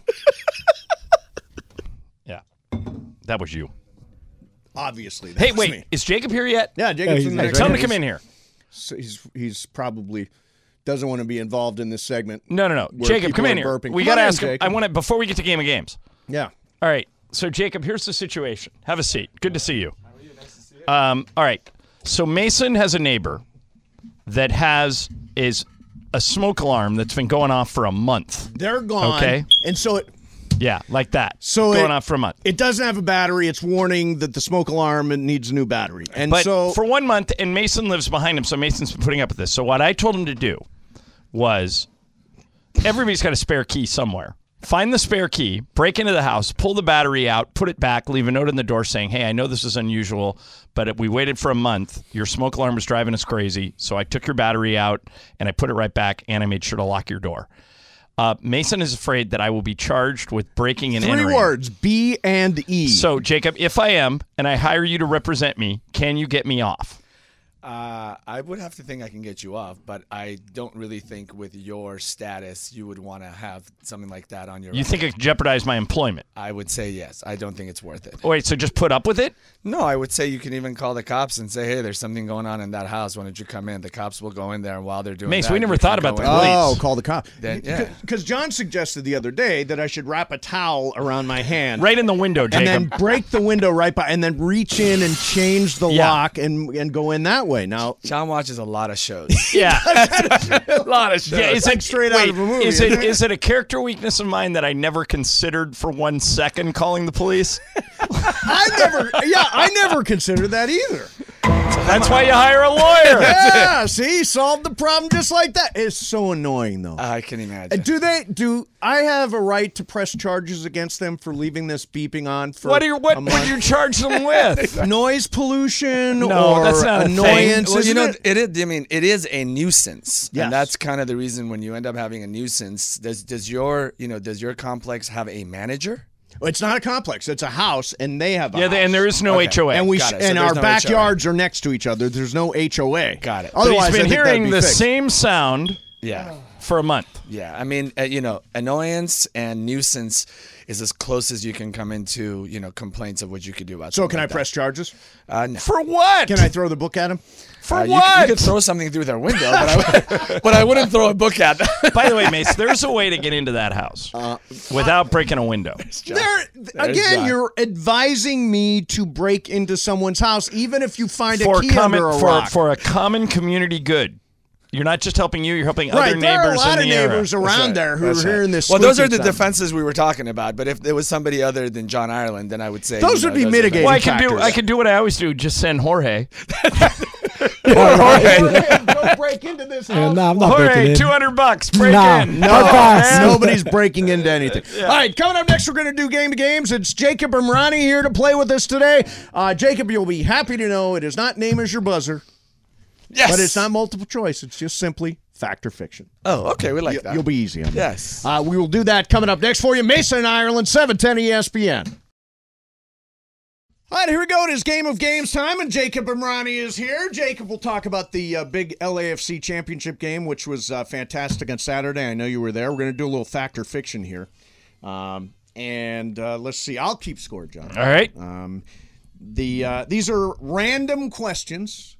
Yeah, that was you. Obviously. Hey, was wait, me. is Jacob here yet? Yeah, Jacob's in there. Tell him to come in here. So he's probably doesn't want to be involved in this segment. No. where Jacob, people come in are here. burping. We Come got on to in, ask him. Jacob. I want to, before we get to Game of Games. Yeah. All right. So, Jacob, here's the situation. Have a seat. Good to see you. All right. So, Mason has a neighbor that is a smoke alarm that's been going off for a month. They're gone. Okay. And so it Yeah, like that. So going off for a month. It doesn't have a battery. It's warning that the smoke alarm needs a new battery. And but so for 1 month, and Mason lives behind him, so Mason's been putting up with this. So what I told him to do was everybody's got a spare key somewhere. Find the spare key, break into the house, pull the battery out, put it back, leave a note in the door saying, hey, I know this is unusual, but we waited for a month. Your smoke alarm was driving us crazy, so I took your battery out, and I put it right back, and I made sure to lock your door. Mason is afraid that I will be charged with breaking and entering. 3 words, B and E. So, Jacob, if I am, and I hire you to represent me, can you get me off? I would have to think I can get you off, but I don't really think with your status you would want to have something like that on your You think it could jeopardize my employment? I would say yes. I don't think it's worth it. Oh, wait, so just put up with it? No, I would say you can even call the cops and say, hey, there's something going on in that house. Why don't you come in? The cops will go in there, and while they're doing Mace, that, we never you thought can about go the in. police. Oh, call the cop. Yeah. Because John suggested the other day that I should wrap a towel around my hand. Right in the window, Jacob. And then break the window right by, and then reach in and change the Yeah. lock and go in that way. Now, John watches a lot of shows. Yeah. a lot of shows. Yeah, is it straight out wait, of a movie? Is it a character weakness of mine that I never considered for 1 second calling the police? I never considered that either. That's why you hire a lawyer. Yeah, see, solved the problem just like that. It's so annoying, though. I can imagine. Do I have a right to press charges against them for leaving this beeping on for What a would month? you charge them with? Noise pollution No, or that's not a thing. annoyance? Well, isn't it? it is. I mean, it is a nuisance, Yes. and that's kind of the reason when you end up having a nuisance. Does your complex have a manager? It's not a complex. It's a house, and they have a Yeah, house. and there is no Okay. HOA. And Got it. So and there's our no backyards are next to each other. There's no HOA. Got it. But Otherwise, he's been I think that'd hearing be the fixed. same sound Yeah. for a month. Yeah, I mean, annoyance and nuisance is as close as you can come into, complaints of what you could do about. So something can I like press charges? that. No. For what? Can I throw the book at him? For You what? could throw something through their window, but I wouldn't throw a book at them. By the way, Mace, there's a way to get into that house without breaking a window. Again, John. you're advising me to break into someone's house, even if you find a For key under a rock. for a common community good. You're not just helping you; you're helping Right, other there are a neighbors lot in of the area. neighbors around there who are That's right. hearing this. Well, those are squeaking the sound. defenses we were talking about. But if it was somebody other than John Ireland, then I would say Those would be mitigating Well, factors. I could do what I always do: just send Jorge. Go break into this house. No, I'm not breaking Jorge, in. $200. Break Nah. in. No pass. Nobody's breaking into anything. All right, coming up next, we're going to do Game of Games. It's Jacob Imrani here to play with us today. Jacob, you'll be happy to know it is not name as your buzzer, Yes, but it's not multiple choice. It's just simply fact or fiction. Oh, okay, we like that. You'll be easy on that. Yes. We will do that coming up next for you. Mason in Ireland, 710 ESPN. All right, here we go. It is Game of Games time, and Jacob Imrani is here. Jacob will talk about the big LAFC championship game, which was fantastic on Saturday. I know you were there. We're going to do a little fact or fiction here. And let's see. I'll keep score, John. All right. These are random questions,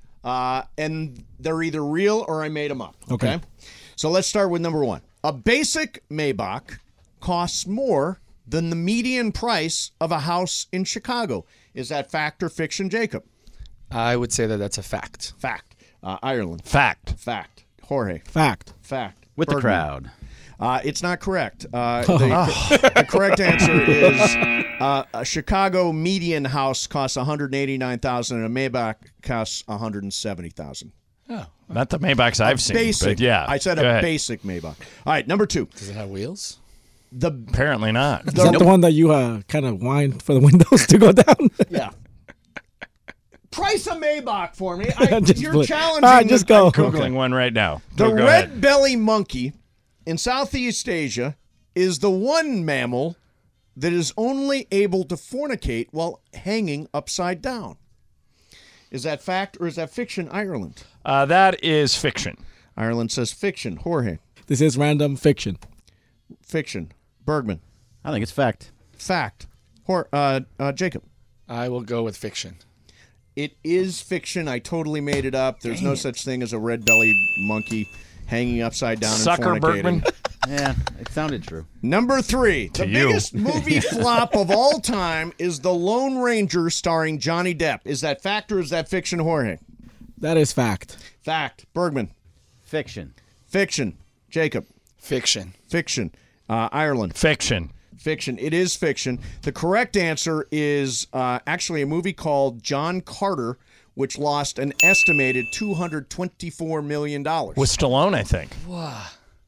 and they're either real or I made them up. Okay. So let's start with number 1. A basic Maybach costs more than the median price of a house in Chicago. Is that fact or fiction, Jacob? I would say that that's a fact. Fact. Ireland. Fact. Fact. Jorge. Fact. Fact. With the Bergman. crowd. It's not correct. The correct answer is a Chicago median house costs $189,000 and a Maybach costs $170,000. Not the Maybachs I've seen. Basic. But yeah. I said Go a ahead. basic Maybach. All right, number 2. Does it have wheels? Apparently not. Is that the one that you kind of whine for the windows to go down? Yeah. Price a Maybach for me. Just You're play. challenging. All right, just go. I'm Googling one right now. The Go red ahead. belly monkey in Southeast Asia is the one mammal that is only able to fornicate while hanging upside down. Is that fact or is that fiction, Ireland? That is fiction. Ireland says fiction. Jorge. This is random fiction. Fiction. Bergman. I think it's fact. Fact. Jacob. I will go with fiction. It is fiction. I totally made it up. There's no such thing as a red belly monkey. hanging upside down Sucker and fornicating. Bergman. Yeah, it sounded true. Number 3, the you. biggest movie flop of all time is The Lone Ranger starring Johnny Depp. Is that fact or is that fiction, Jorge? That is fact. Fact. Bergman. Fiction. Fiction. Jacob. Fiction. Fiction. Ireland. Fiction. Fiction. It is fiction. The correct answer is actually a movie called John Carter, which lost an estimated $224 million. With Stallone, I think. Wow.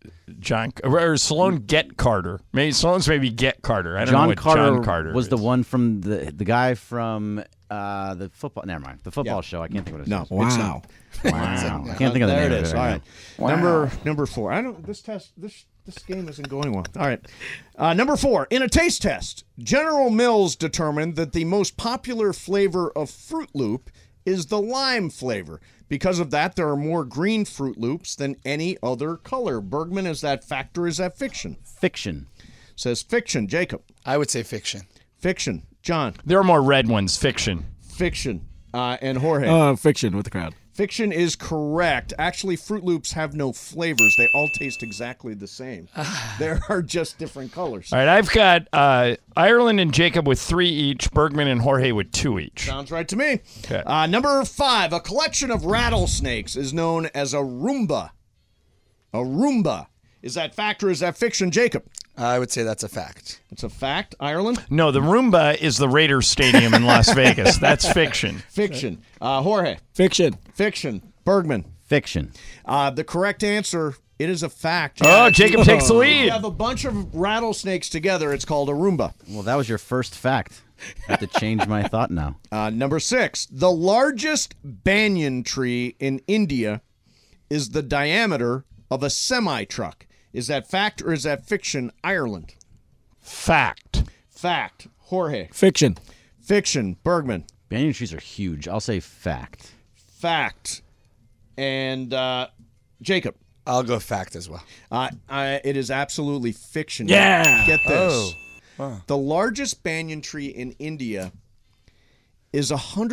Or Stallone Get Carter. Maybe Stallone's Get Carter. I don't know what Carter John Carter was is. the one from the guy from the football. Never mind. The football show. I can't think of what it is. No. It's not. Wow. I can't think of the there name it of is. it. All right. Wow. Number 4. I don't. This game isn't going well. All right. Number 4. In a taste test, General Mills determined that the most popular flavor of Fruit Loop is the lime flavor. Because of that, there are more green Fruit Loops than any other color. Bergman, is that fact or is that fiction? Fiction. Says fiction. Jacob. I would say fiction. Fiction. John. There are more red ones. Fiction. Fiction. And Jorge. Fiction with the crowd. Fiction is correct. Actually, Fruit Loops have no flavors. They all taste exactly the same. There are just different colors. All right, I've got Ireland and Jacob with 3 each, Bergman and Jorge with 2 each. Sounds right to me. Okay. Number 5, a collection of rattlesnakes is known as a Roomba. A Roomba. Is that fact or is that fiction, Jacob? I would say that's a fact. It's a fact. Ireland? No, the Roomba is the Raiders Stadium in Las Vegas. That's fiction. Fiction. Jorge? Fiction. Fiction. Bergman? Fiction. The correct answer, it is a fact. Oh, Jacob takes the lead. You have a bunch of rattlesnakes together. It's called a Roomba. Well, that was your first fact. I have to change my thought now. Number 6, the largest banyan tree in India is the diameter of a semi-truck. Is that fact or is that fiction, Ireland? Fact. Fact. Jorge. Fiction. Fiction. Bergman. Banyan trees are huge. I'll say fact. Fact. And Jacob. I'll go fact as well. It is absolutely fiction. Yeah. Get this. Oh. Wow. The largest banyan tree in India is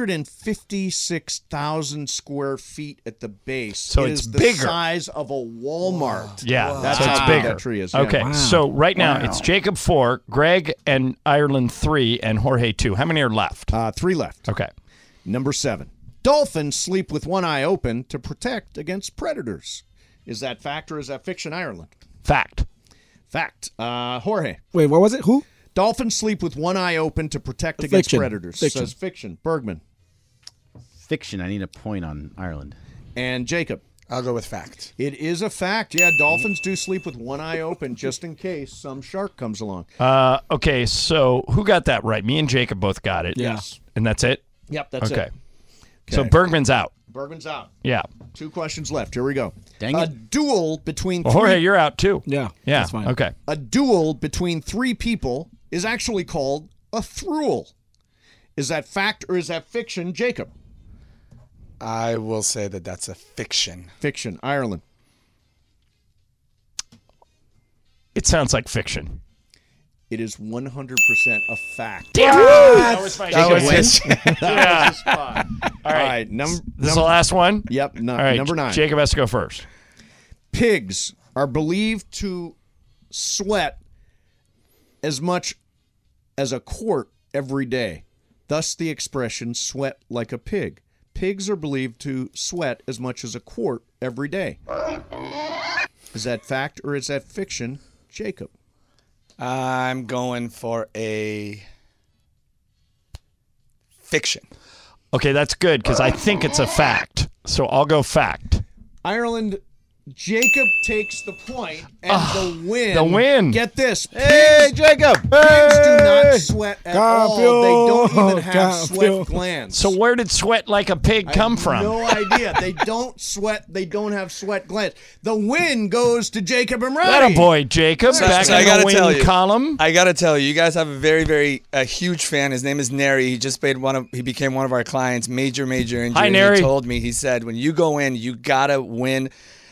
156,000 square feet at the base. So it it's is the bigger. size of a Walmart. Yeah, That's so it's how big bigger. that tree is. Okay, Yeah. so right now it's Jacob 4, Greg and Ireland 3, and Jorge 2. How many are left? 3 left. Okay. Number 7. Dolphins sleep with one eye open to protect against predators. Is that fact or is that fiction, Ireland? Fact. Fact. Jorge. Wait, what was it? Who? Dolphins sleep with one eye open to protect against Fiction. predators. Fiction. Says fiction. Bergman. Fiction. I need a point on Ireland. And Jacob. I'll go with fact. It is a fact. Yeah, dolphins do sleep with one eye open just in case some shark comes along. Okay, so who got that right? Me and Jacob both got it. Yes. And that's it? Yep, that's okay. it. So Bergman's out. Bergman's out. Yeah. 2 questions left. Here we go. Dang A it. duel between Well, three... Jorge, you're out too. Yeah. Yeah. That's fine. Okay. A duel between 3 people is actually called a thruel. Is that fact or is that fiction, Jacob? I will say that that's a fiction. Fiction. Ireland. It sounds like fiction. It is 100% a fact. Damn it! That was my Jacob Jacob wins. wins. That was his spot. All right. This is the last one? Yep. All right. Number 9. Jacob has to go first. Pigs are believed to sweat as much as a quart every day. Thus the expression sweat like a pig. Pigs are believed to sweat as much as a quart every day. Is that fact or is that fiction, Jacob? I'm going for a fiction. Okay, that's good because I think it's a fact. So I'll go fact. Ireland, Jacob takes the point and the win. The win. Get this. Hey, Jacob. Pigs do not sweat at all. They don't even have Campeón. sweat glands. So where did sweat like a pig come from? No idea. They don't sweat. They don't have sweat glands. The win goes to Jacob and Roddy. That a boy, Jacob. Back So I in gotta the tell win you. column. I gotta tell you, you guys have a very, very huge fan. His name is Neri. He just paid he became one of our clients. Major injury. Hi, And Neri. he told me, he said, when you go in, you gotta win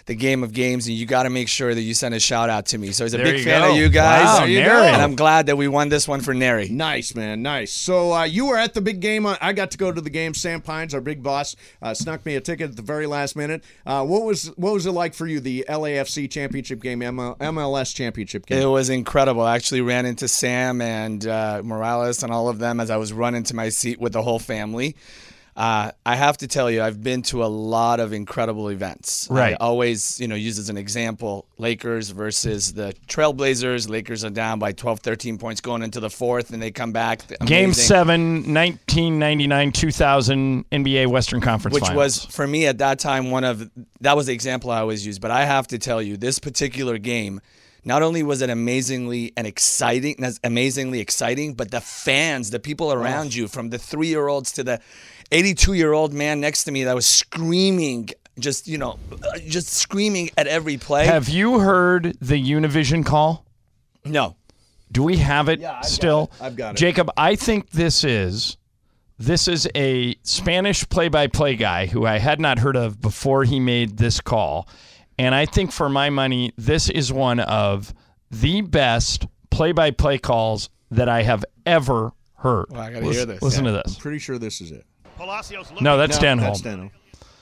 the game of games, and you got to make sure that you send a shout out to me. So he's a There big you fan go. of you guys. Wow, Nary. And I'm glad that we won this one for Nary. Nice, man. Nice. So you were at the big game. I got to go to the game. Sam Pines, our big boss, snuck me a ticket at the very last minute. What was it like for you, the LAFC championship game, MLS championship game? It was incredible. I actually ran into Sam and Morales and all of them as I was running to my seat with the whole family. I have to tell you, I've been to a lot of incredible events. Right. I always, use as an example, Lakers versus the Trailblazers. Lakers are down by 12, 13 points going into the fourth, and they come back. Game Amazing. 7, 1999-2000 NBA Western Conference Which Finals. was, for me at that time, that was the example I always used. But I have to tell you, this particular game, not only was it amazingly exciting, but the fans, the people around you, from the 3-year-olds to the 82-year-old man next to me that was screaming, just screaming at every play. Have you heard the Univision call? No. Do we have it still? I've got it. Jacob, I think this is a Spanish play-by-play guy who I had not heard of before he made this call. And I think for my money, this is one of the best play-by-play calls that I have ever heard. Well, I got to hear this. Listen to this. I'm pretty sure this is it. No, that's Stenholm. That's Stenholm.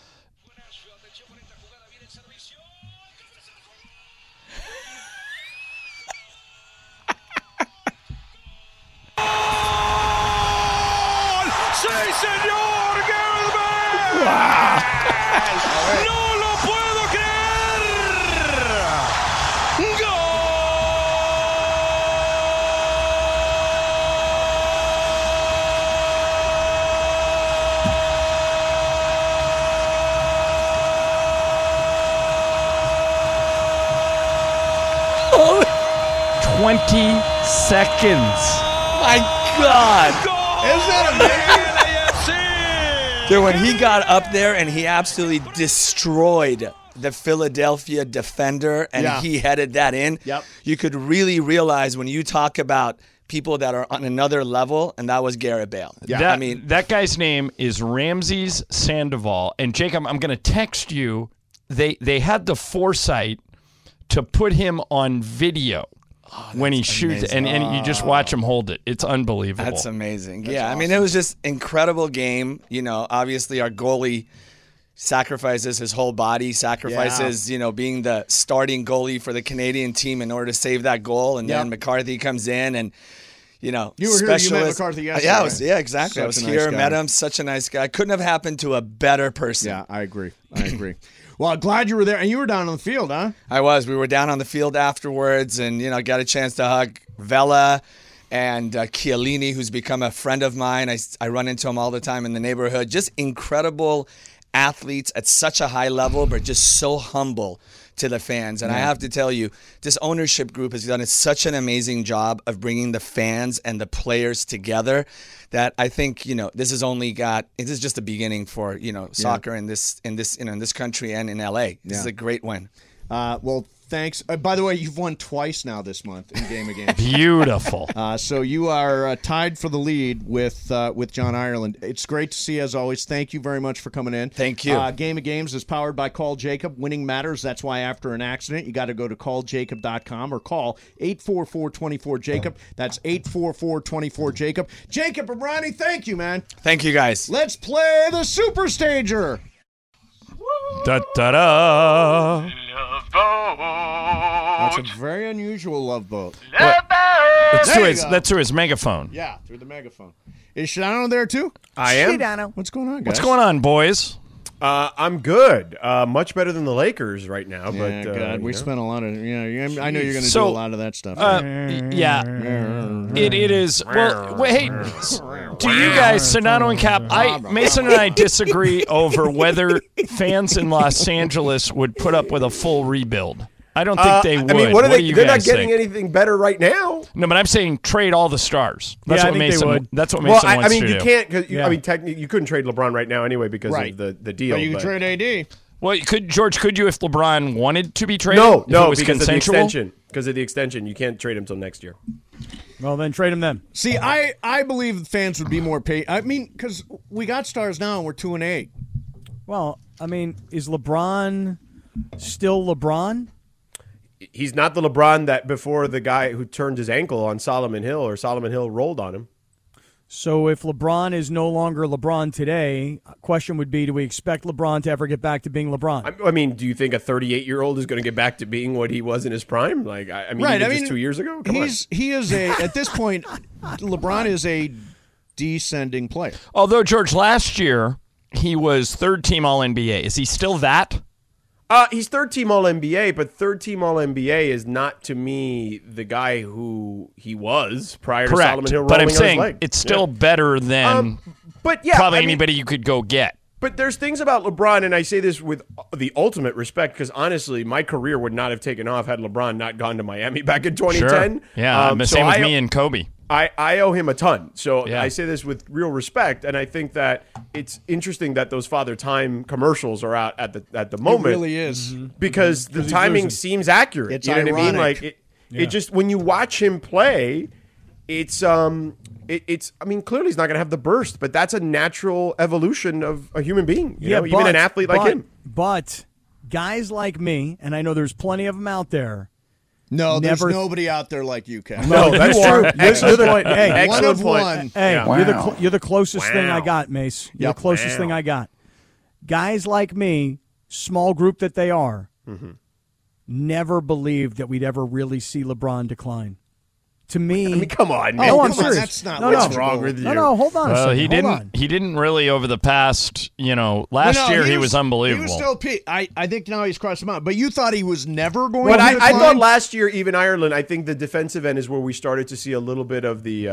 ¡Sí, señor! ¡Gareth Bale! ¡No lo puedo creer! ¡Gol! 20 seconds. My God. Isn't that amazing? Dude, when he got up there and he absolutely destroyed the Philadelphia defender and he headed that in, you could really realize when you talk about people that are on another level, and that was Gareth Bale. Yeah. That guy's name is Ramses Sandoval. And Jacob, I'm going to text you. They had the foresight to put him on video when he shoots, and you just watch him hold it. It's unbelievable. That's amazing. That's awesome. I mean, it was just incredible game. Obviously our goalie sacrifices his whole body, being the starting goalie for the Canadian team in order to save that goal. And then McCarthy comes in and, you were here, you met McCarthy yesterday. Yeah, exactly. I was here, met him. Such a nice guy. Couldn't have happened to a better person. Yeah, I agree. Well, I'm glad you were there. And you were down on the field, huh? I was. We were down on the field afterwards and, got a chance to hug Vela and Chiellini, who's become a friend of mine. I run into him all the time in the neighborhood. Just incredible athletes at such a high level, but just so humble to the fans. And I have to tell you, this ownership group has done such an amazing job of bringing the fans and the players together that I think, this is just the beginning for, soccer in this country and in LA. This is a great win. Well, thanks. By the way, you've won twice now this month in Game of Games. Beautiful. So you are tied for the lead with John Ireland. It's great to see, as always. Thank you very much for coming in. Thank you. Game of Games is powered by Call Jacob. Winning matters. That's why after an accident, you got to go to calljacob.com or call 844-24-JACOB. That's 844-24-JACOB. Jacob and Ronnie, thank you, man. Thank you, guys. Let's play the Super Stager. Da da da. That's a very unusual love boat. That's through his megaphone. Yeah, through the megaphone. Is Shadano there too? I am. Shadano. What's going on, guys? What's going on, boys? I'm good. Much better than the Lakers right now. Yeah, but God, we spent a lot of. I know you're going to So, do a lot of that stuff. Yeah, it is. Well, wait. Do you guys, Sedano and Cap? Mason and I disagree over whether fans in Los Angeles would put up with a full rebuild. I don't think they would. I mean, what are they're not getting anything better right now. No, but I'm saying trade all the stars. That's what Mason. That's what Well, Mason wants to do. you can't. Cause I mean, technically, you couldn't trade LeBron right now anyway because of the deal. But you can trade AD. Well, could you if LeBron wanted to be traded? No, if it was because consensual? of the extension. Because of the extension, you can't trade him till next year. Well, then trade him then. See, I believe fans would be more paid. I mean, because we got stars now and we're 2-8. Well, I mean, is LeBron still LeBron? He's not the LeBron that before the guy who turned his ankle on Solomon Hill or Solomon Hill rolled on him. So if LeBron is no longer LeBron today, question would be, do we expect LeBron to ever get back to being LeBron? I mean, do you think a 38-year-old is going to get back to being what he was in his prime? Like, I mean, right. just 2 years ago? Come on. He is at this point, LeBron is a descending player. Although, George, last year he was third-team All-NBA. Is he still that? He's third-team All-NBA, but third-team All-NBA is not, to me, the guy who he was prior to Solomon Hill rolling but I'm on his saying leg. it's still better than probably anybody you could go get. But there's things about LeBron, and I say this with the ultimate respect, because honestly, my career would not have taken off had LeBron not gone to Miami back in 2010. Sure. Yeah, same with me and Kobe. I owe him a ton. So I say this with real respect, and I think that it's interesting that those Father Time commercials are out at the moment. It really is. Because the timing seems accurate. It's you know ironic. what I mean? Like it just when you watch him play, it's I mean, clearly he's not going to have the burst, but that's a natural evolution of a human being. You know, even an athlete like him. But guys like me, and I know there's plenty of them out there. No, there's nobody out there like you, Ken. No, that's true. Excellent point. Hey, excellent point. One. Hey, Yeah. you're the closest thing I got, Mace. You're the closest thing I got. Guys like me, small group that they are, never believed that we'd ever really see LeBron decline. To me, I mean, come on, man. No, I'm come on, serious. that's not what's wrong with you. No, hold on a second. He didn't really over the past, last year he was unbelievable. He was still I think now he's crossed him out. But you thought he was never going But to decline? I thought last year, even Ireland, I think the defensive end is where we started to see a little bit of the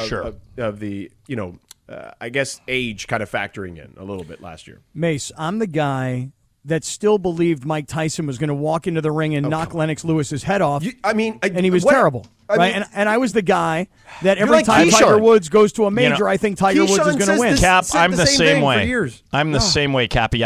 I guess age kind of factoring in a little bit last year. Mace, I'm the guy that still believed Mike Tyson was going to walk into the ring and knock Lennox Lewis's head off. And he was terrible. Right? And I was the guy that every like time Keyshawn. Tiger Woods goes to a major, I think Tiger Woods is going to win. Cap, I'm the same way. For years. I'm the same way, Cappy.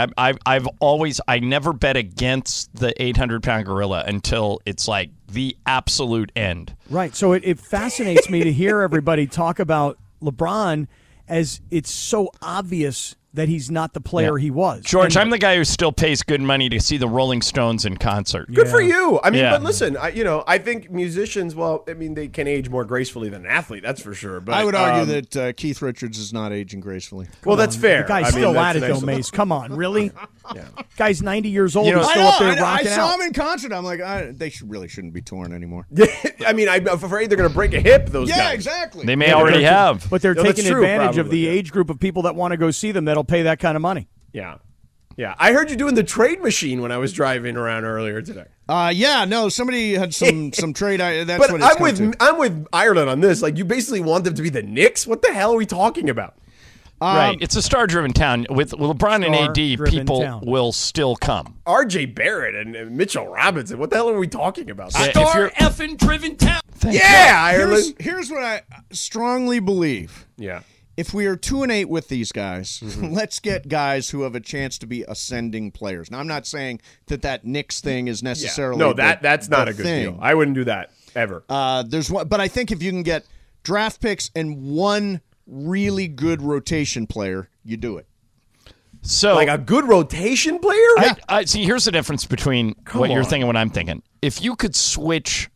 I never bet against the 800-pound gorilla until it's like the absolute end. Right. So it fascinates me to hear everybody talk about LeBron as it's so obvious that he's not the player he was. George, I'm the guy who still pays good money to see the Rolling Stones in concert. Good for you. I mean, but listen, I think musicians, they can age more gracefully than an athlete, that's for sure. But I would argue that Keith Richards is not aging gracefully. That's fair. The guy's still at it, though, Mace. Come on, really? Guy's 90 years old. He's still up there rocking I saw out. him in concert. I'm like, they really shouldn't be torn anymore. I mean, I'm afraid they're going to break a hip, those guys. Yeah, exactly. They may already have. But they're No, that's taking true, advantage of probably, the age group of people that want to go see them that'll pay that kind of money. Yeah. Yeah. I heard you doing the trade machine when I was driving around earlier today. Somebody had some trade. That's But what it's I'm with Ireland on this. Like, you basically want them to be the Knicks? What the hell are we talking about? Right. It's a star-driven town. With LeBron and AD, Star-driven people town. will still come. R.J. Barrett and Mitchell Robinson. What the hell are we talking about? effing driven town. Ireland. Here's what I strongly believe. Yeah. If we are 2-8 with these guys, let's get guys who have a chance to be ascending players. Now, I'm not saying that Knicks thing is necessarily that's not a good thing. deal. I wouldn't do that ever. There's one, but I think if you can get draft picks and one really good rotation player, you do it. So, like a good rotation player? I see. Here's the difference between what you're thinking and what I'm thinking. If you could switch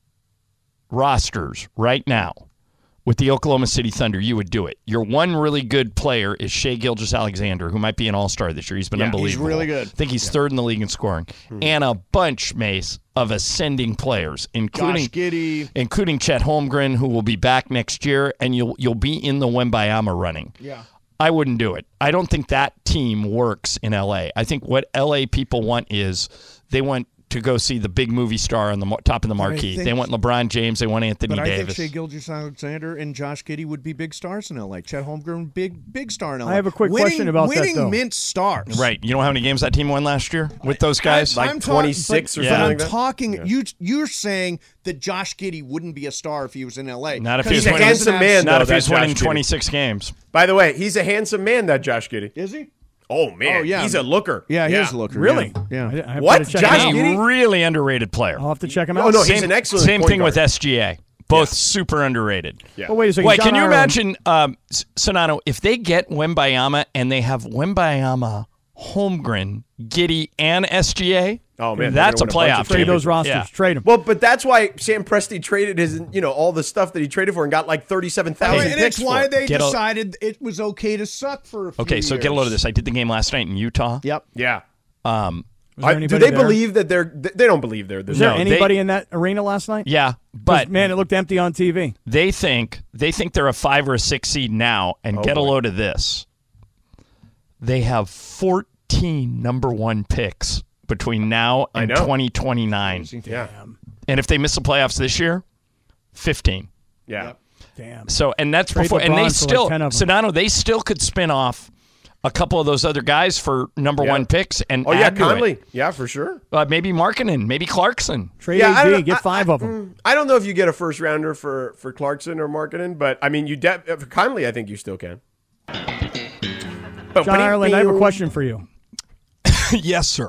rosters right now with the Oklahoma City Thunder, you would do it. Your one really good player is Shai Gilgeous-Alexander, who might be an all-star this year. He's been unbelievable. He's really good. I think he's third in the league in scoring. And a bunch, Mace, of ascending players, including Josh Giddey, including Chet Holmgren, who will be back next year, and you'll be in the Wembanyama running. Yeah. I wouldn't do it. I don't think that team works in L.A. I think what L.A. people want is they want to go see the big movie star on the top of the marquee. They want LeBron James. They want Anthony Davis. I think Shai Gilgeous-Alexander and Josh Giddey would be big stars in L.A. Chet Holmgren, big star in L.A. I have a quick question about that, though. Winning mint stars. Right. You know how many games that team won last year with those guys? Like 26 or something like that? I'm talking, you're saying that Josh Giddey wouldn't be a star if he was in L.A. Not if he was He's a handsome man, Not though, if he was that winning Josh Giddey. 26 games. By the way, he's a handsome man, that Josh Giddey. Is he? Oh, man. Oh, yeah. He's a looker. Yeah, he is a looker. Really? Yeah. I have What? to check Josh him out. Giddey? A really underrated player. I'll have to check him out. Oh, no, he's an excellent Same point thing guard. with SGA. Both super underrated. Yeah. Oh, wait a second. Wait, John can you Ireland- imagine, Sonano, if they get Wembanyama and they have Wembanyama, Holmgren, Giddey, and SGA, oh man, that's a playoff. Trade those rosters. Yeah. Trade them. Well, but that's why Sam Presti traded his, all the stuff that he traded for and got like 37,000 and picks it's why for. they decided it was okay to suck for a few Okay, so years. get a load of this. I did the game last night in Utah. Yep. Yeah. Was there Do anybody they there? believe that they don't believe they're Was there anybody in that arena last night? Yeah, but man, it looked empty on TV. They think they're a 5 or a 6 seed now, and get a load of this. They have 14 number 1 picks between now and 2029. Yeah. And if they miss the playoffs this year, 15. Yeah. Damn. So, and that's Trade before, and LeBron they for still, like 10 of them. Sedano, they still could spin off a couple of those other guys for number 1 picks and add to Conley. it. Yeah, for sure. Maybe Markkanen, maybe Clarkson. Trade AD, get 5 of them. I don't know if you get a first rounder for Clarkson or Markkanen, but I mean, for Conley, I think you still can. John Ireland, I have a question for you. Yes, sir.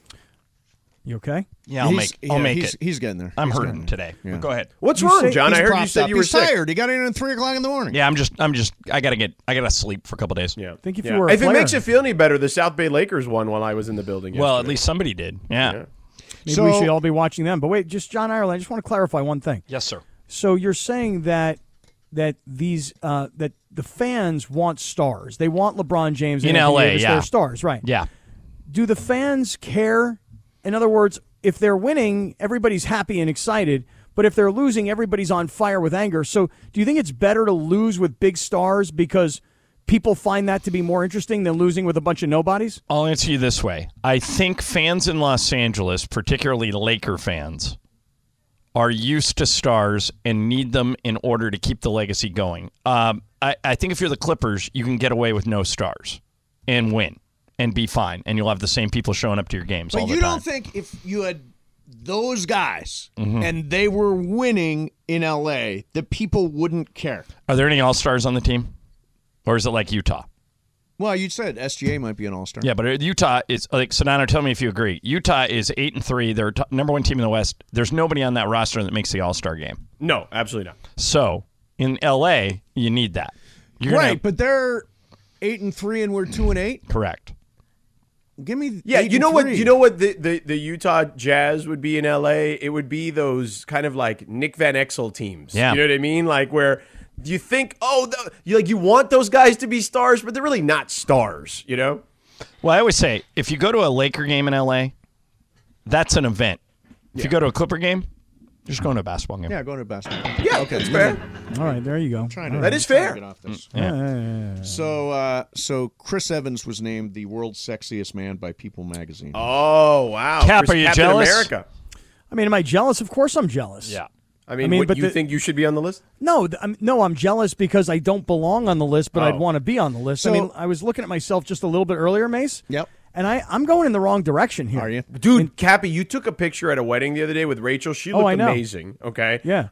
You okay? Yeah, I'll make it. He's getting there. I'm He's hurting getting today. there. Yeah. Go ahead. What's wrong, John? I heard you said you were He's sick. tired. He got in at 3 o'clock in the morning. Yeah, I gotta sleep for a couple days. Yeah. Think if you were a If it player. makes you feel any better, the South Bay Lakers won while I was in the building yesterday. Well, at least somebody did. Yeah. Maybe we should all be watching them. But wait, just John Ireland, I just want to clarify one thing. Yes, sir. So you're saying that these that the fans want stars. They want LeBron James In and Anthony LA, Davis. yeah. They're stars, right? Yeah. Do the fans care? In other words, if they're winning, everybody's happy and excited. But if they're losing, everybody's on fire with anger. So do you think it's better to lose with big stars because people find that to be more interesting than losing with a bunch of nobodies? I'll answer you this way. I think fans in Los Angeles, particularly Laker fans, are used to stars and need them in order to keep the legacy going. I think if you're the Clippers, you can get away with no stars and win and be fine, and you'll have the same people showing up to your games all But the you time. don't think if you had those guys Mhm. and they were winning in LA, that people wouldn't care? Are there any All-Stars on the team? Or is it like Utah? Well, you said SGA might be an all-star. Yeah, but Utah is like Sedano. Tell me if you agree. Utah is 8-3. They're number 1 team in the West. There's nobody on that roster that makes the All-Star game. No, absolutely not. So in LA, you need that. You're right, gonna- but they're 8-3 and we're 2-8. Correct. Give me Yeah, 8 you know and what? 3. You know what the Utah Jazz would be in LA. It would be those kind of like Nick Van Exel teams. Yeah. You know what I mean? Like where you think, you want those guys to be stars, but they're really not stars. You know? Well, I always say if you go to a Laker game in LA, that's an event. If you go to a Clipper game, you're just going to a basketball game. Yeah, going to basketball. Yeah, okay, that's fair. All right, there you go. That is fair. Get off this. Yeah. So Chris Evans was named the world's sexiest man by People magazine. Oh wow, Cap, are you Captain jealous? America. I mean, am I jealous? Of course I'm jealous. Yeah. I mean, but do you think you should be on the list? No, I'm jealous because I don't belong on the list, but Oh. I'd want to be on the list. I So- mean, I was looking at myself just a little bit earlier, Mace. Yep. And I'm going in the wrong direction here. Are you? Dude, Cappy, you took a picture at a wedding the other day with Rachel. She looked I know. amazing. Okay. Yeah.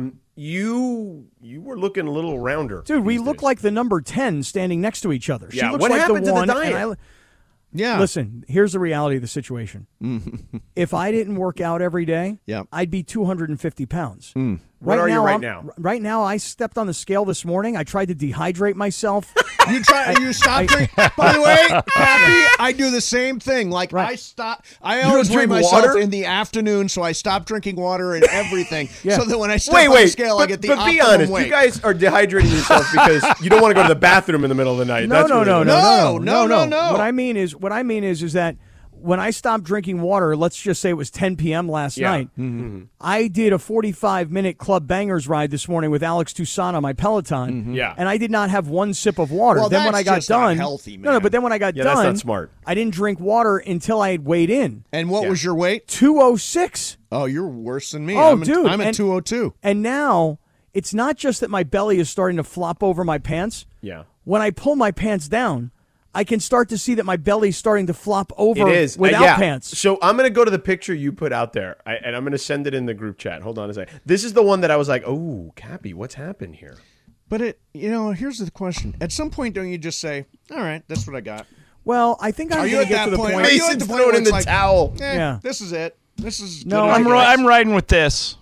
You were looking a little rounder. Dude, we look like the number 10 standing next to each other. She Yeah, looks what like happened the to the one. diet? And Yeah. Listen, here's the reality of the situation. If I didn't work out every day, Yeah. I'd be 250 pounds. What are you right I'm- now? Right now, I stepped on the scale this morning. I tried to dehydrate myself. You stop drinking. By the way, Happy, I do the same thing. Like I always weigh drink myself water? in the afternoon, so I stop drinking water and everything. Yeah. So that when I step on the scale, I get the but be optimum honest, weight. you guys are dehydrating yourself because you don't want to go to the bathroom in the middle of the night. No. That's what it is. No. What I mean is that when I stopped drinking water, let's just say it was 10 p.m. last night, I did a 45-minute Club Bangers ride this morning with Alex Toussaint on my Peloton. Yeah. And I did not have one sip of water. Well, then when that's I got just not done, healthy, No, man. but then when I got Yeah, done, that's not smart. I didn't drink water until I had weighed in. And what was your weight? 206. Oh, you're worse than me. Oh, I'm dude. I'm at 202. And now it's not just that my belly is starting to flop over my pants. Yeah. When I pull my pants down, I can start to see that my belly's starting to flop over It is. without Yeah. pants. So I'm going to go to the picture you put out there, and I'm going to send it in the group chat. Hold on a second. This is the one that I was like, oh, Cappy, what's happened here? But here's the question. At some point, don't you just say, all right, that's what I got? Well, I think I'm Are you going at to get that to the point? point. Are you at Mason's the point throwing where in it's the like, towel. Yeah. This is it. This is No, good I'm enough. riding with this.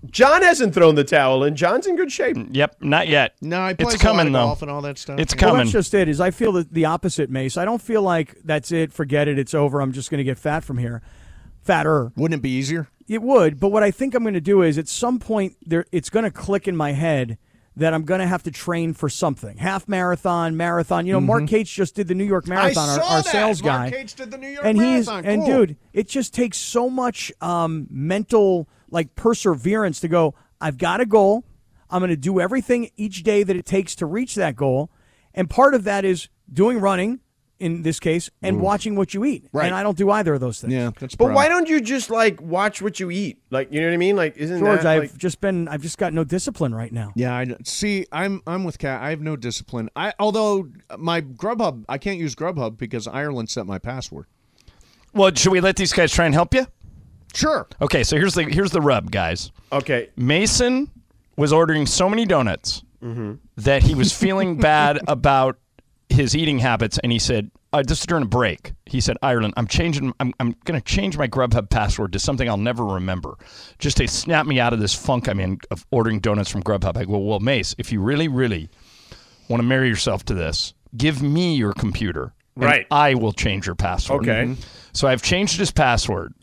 John hasn't thrown the towel in. John's in good shape. Yep, not yet. No, he plays it's coming a lot of though. golf and all that stuff. It's Yeah. coming. Well, that's just it. Is I feel the opposite, Mace. I don't feel like that's it. Forget it. It's over. I'm just going to get fat from here. Fatter. Wouldn't it be easier? It would. But what I think I'm going to do is at some point it's going to click in my head that I'm going to have to train for something. Half marathon, marathon. You know, Mark Cates just did the New York Marathon, I saw our that. sales guy. Mark Cates did the New York and Marathon. And Cool. dude, it just takes so much mental perseverance to go, I've got a goal. I'm going to do everything each day that it takes to reach that goal. And part of that is doing running, in this case, and watching what you eat. Right. And I don't do either of those things. Yeah, that's But why don't you just watch what you eat? Like, you know what I mean? Like, isn't George, that I've just got no discipline right now. Yeah, I see. I'm with Kat. I have no discipline. Although my Grubhub, I can't use Grubhub because Ireland set my password. Well, should we let these guys try and help you? Sure. Okay, so here's the rub, guys. Okay. Mason was ordering so many donuts that he was feeling bad about his eating habits, and he said, this is during a break. He said, Ireland, I'm going to change my Grubhub password to something I'll never remember, just to snap me out of this funk I'm in of ordering donuts from Grubhub. I go, well, Mace, if you really, really want to marry yourself to this, give me your computer. And Right. I will change your password. Okay. So I've changed his password.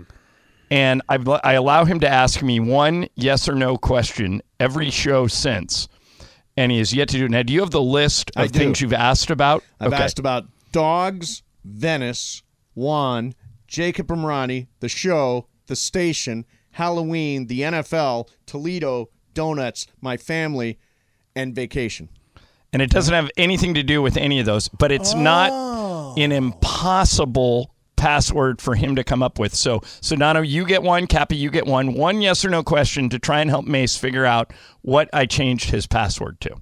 And I allow him to ask me one yes or no question every show since, and he has yet to do it. Now, do you have the list of things you've asked about? I've asked about dogs, Venice, Juan, Jacob Imrani, the show, the station, Halloween, the NFL, Toledo, donuts, my family, and vacation. And it doesn't have anything to do with any of those, but it's not an impossible password for him to come up with. So, Dono, you get one. Cappy, you get one. One yes or no question to try and help Mace figure out what I changed his password to.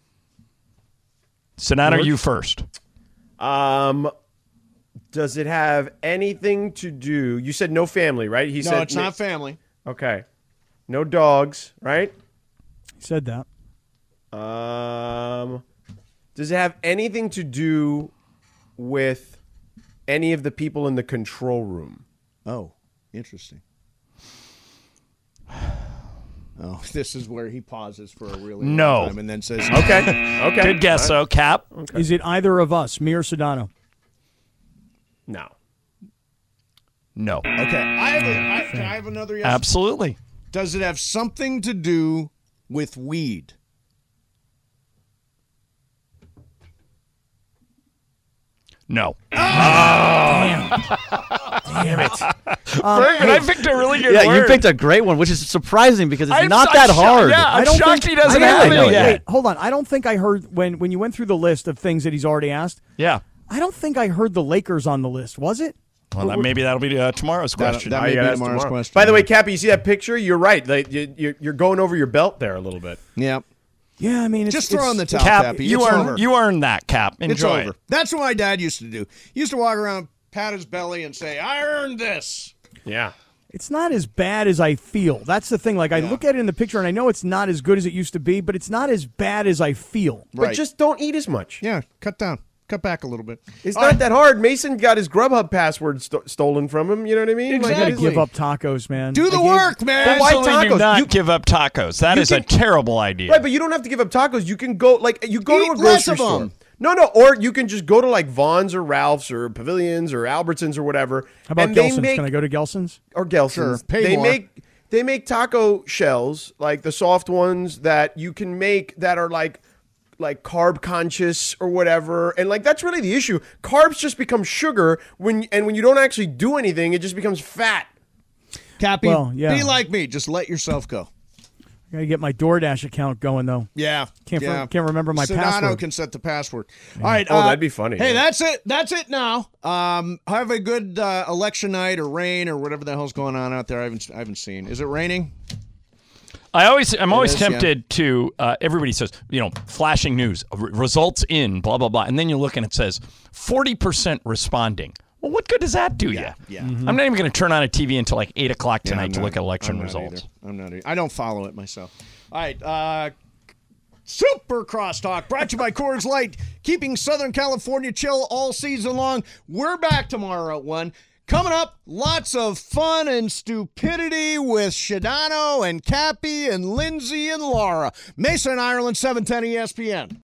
Sonato, you first. Does it have anything to do? You said no family, right? He No, said it's not family. Okay. No dogs, right? He said that. Does it have anything to do with any of the people in the control room? Oh, interesting. Oh, this is where he pauses for a really long No. time and then says, Okay. Good guess, though, Cap. Is it either of us, me or Sedano? No. No. Okay. Can I have another yes? Absolutely. Does it have something to do with weed? No. Damn it. I picked a really good Yeah, word. you picked a great one, which is surprising because it's I'm not so that shocked- hard. yeah, I'm shocked he doesn't I have know, it yeah. yet. Wait, hold on. I don't think I heard when you went through the list of things that he's already asked. Yeah. I don't think I heard the Lakers on the list. Was it? Well, maybe that'll be tomorrow's question. That may be that's tomorrow's question. By the way, Cappy, you see that picture? You're right. Like, you're going over your belt there a little bit. Yeah. Yeah, I mean, Just throw on the towel, Cap, Cappy. you It's earned over. you earned that, Cap. Enjoy It's it. over. That's what my dad used to do. He used to walk around, pat his belly, and say, I earned this. Yeah. It's not as bad as I feel. That's the thing. Like, I look at it in the picture, and I know it's not as good as it used to be, but it's not as bad as I feel. But just don't eat as much. Yeah, cut down. Cut back a little bit. It's not that hard. Mason got his Grubhub password stolen from him. You know what I mean? I Like, got to it's give like- up tacos, man. Do the work, man. But why Absolutely do tacos? not You- give up tacos. That you is a can- terrible idea. Right, but you don't have to give up tacos. You can go you go Eat to a less grocery of store. them. No, or you can just go to like Vaughn's or Ralph's or Pavilions or Albertsons or whatever. How about and they Gelson's? make- Can I go to Gelson's? or Gelson's? Sure, pay they more. make taco shells, like the soft ones that you can make that are like carb conscious or whatever. And like that's really the issue. Carbs just become sugar when you don't actually do anything, it just becomes fat. Cappy, Well, yeah. be like me. Just let yourself go. I got to get my DoorDash account going, though. Yeah. Can't yeah. remember my Sedano password. can set the password. All right. Oh, that'd be funny. Hey, Yeah. that's it. That's it now. Have a good election night or rain or whatever the hell's going on out there. I haven't seen. Is it raining? I'm always is, yeah. tempted to. Everybody says, flashing news, results in, blah blah blah, and then you look and it says 40% responding. Well, what good does that do you? Yeah. Mm-hmm. I'm not even going to turn on a TV until like 8 o'clock Yeah, tonight I'm to not- look at election I'm not results. either. I'm not either. I don't follow it myself. All right. Super Crosstalk brought to you by Coors Light, keeping Southern California chill all season long. We're back tomorrow at 1. Coming up, lots of fun and stupidity with Shadano and Cappy and Lindsay and Laura. Mason, Ireland, 710 ESPN.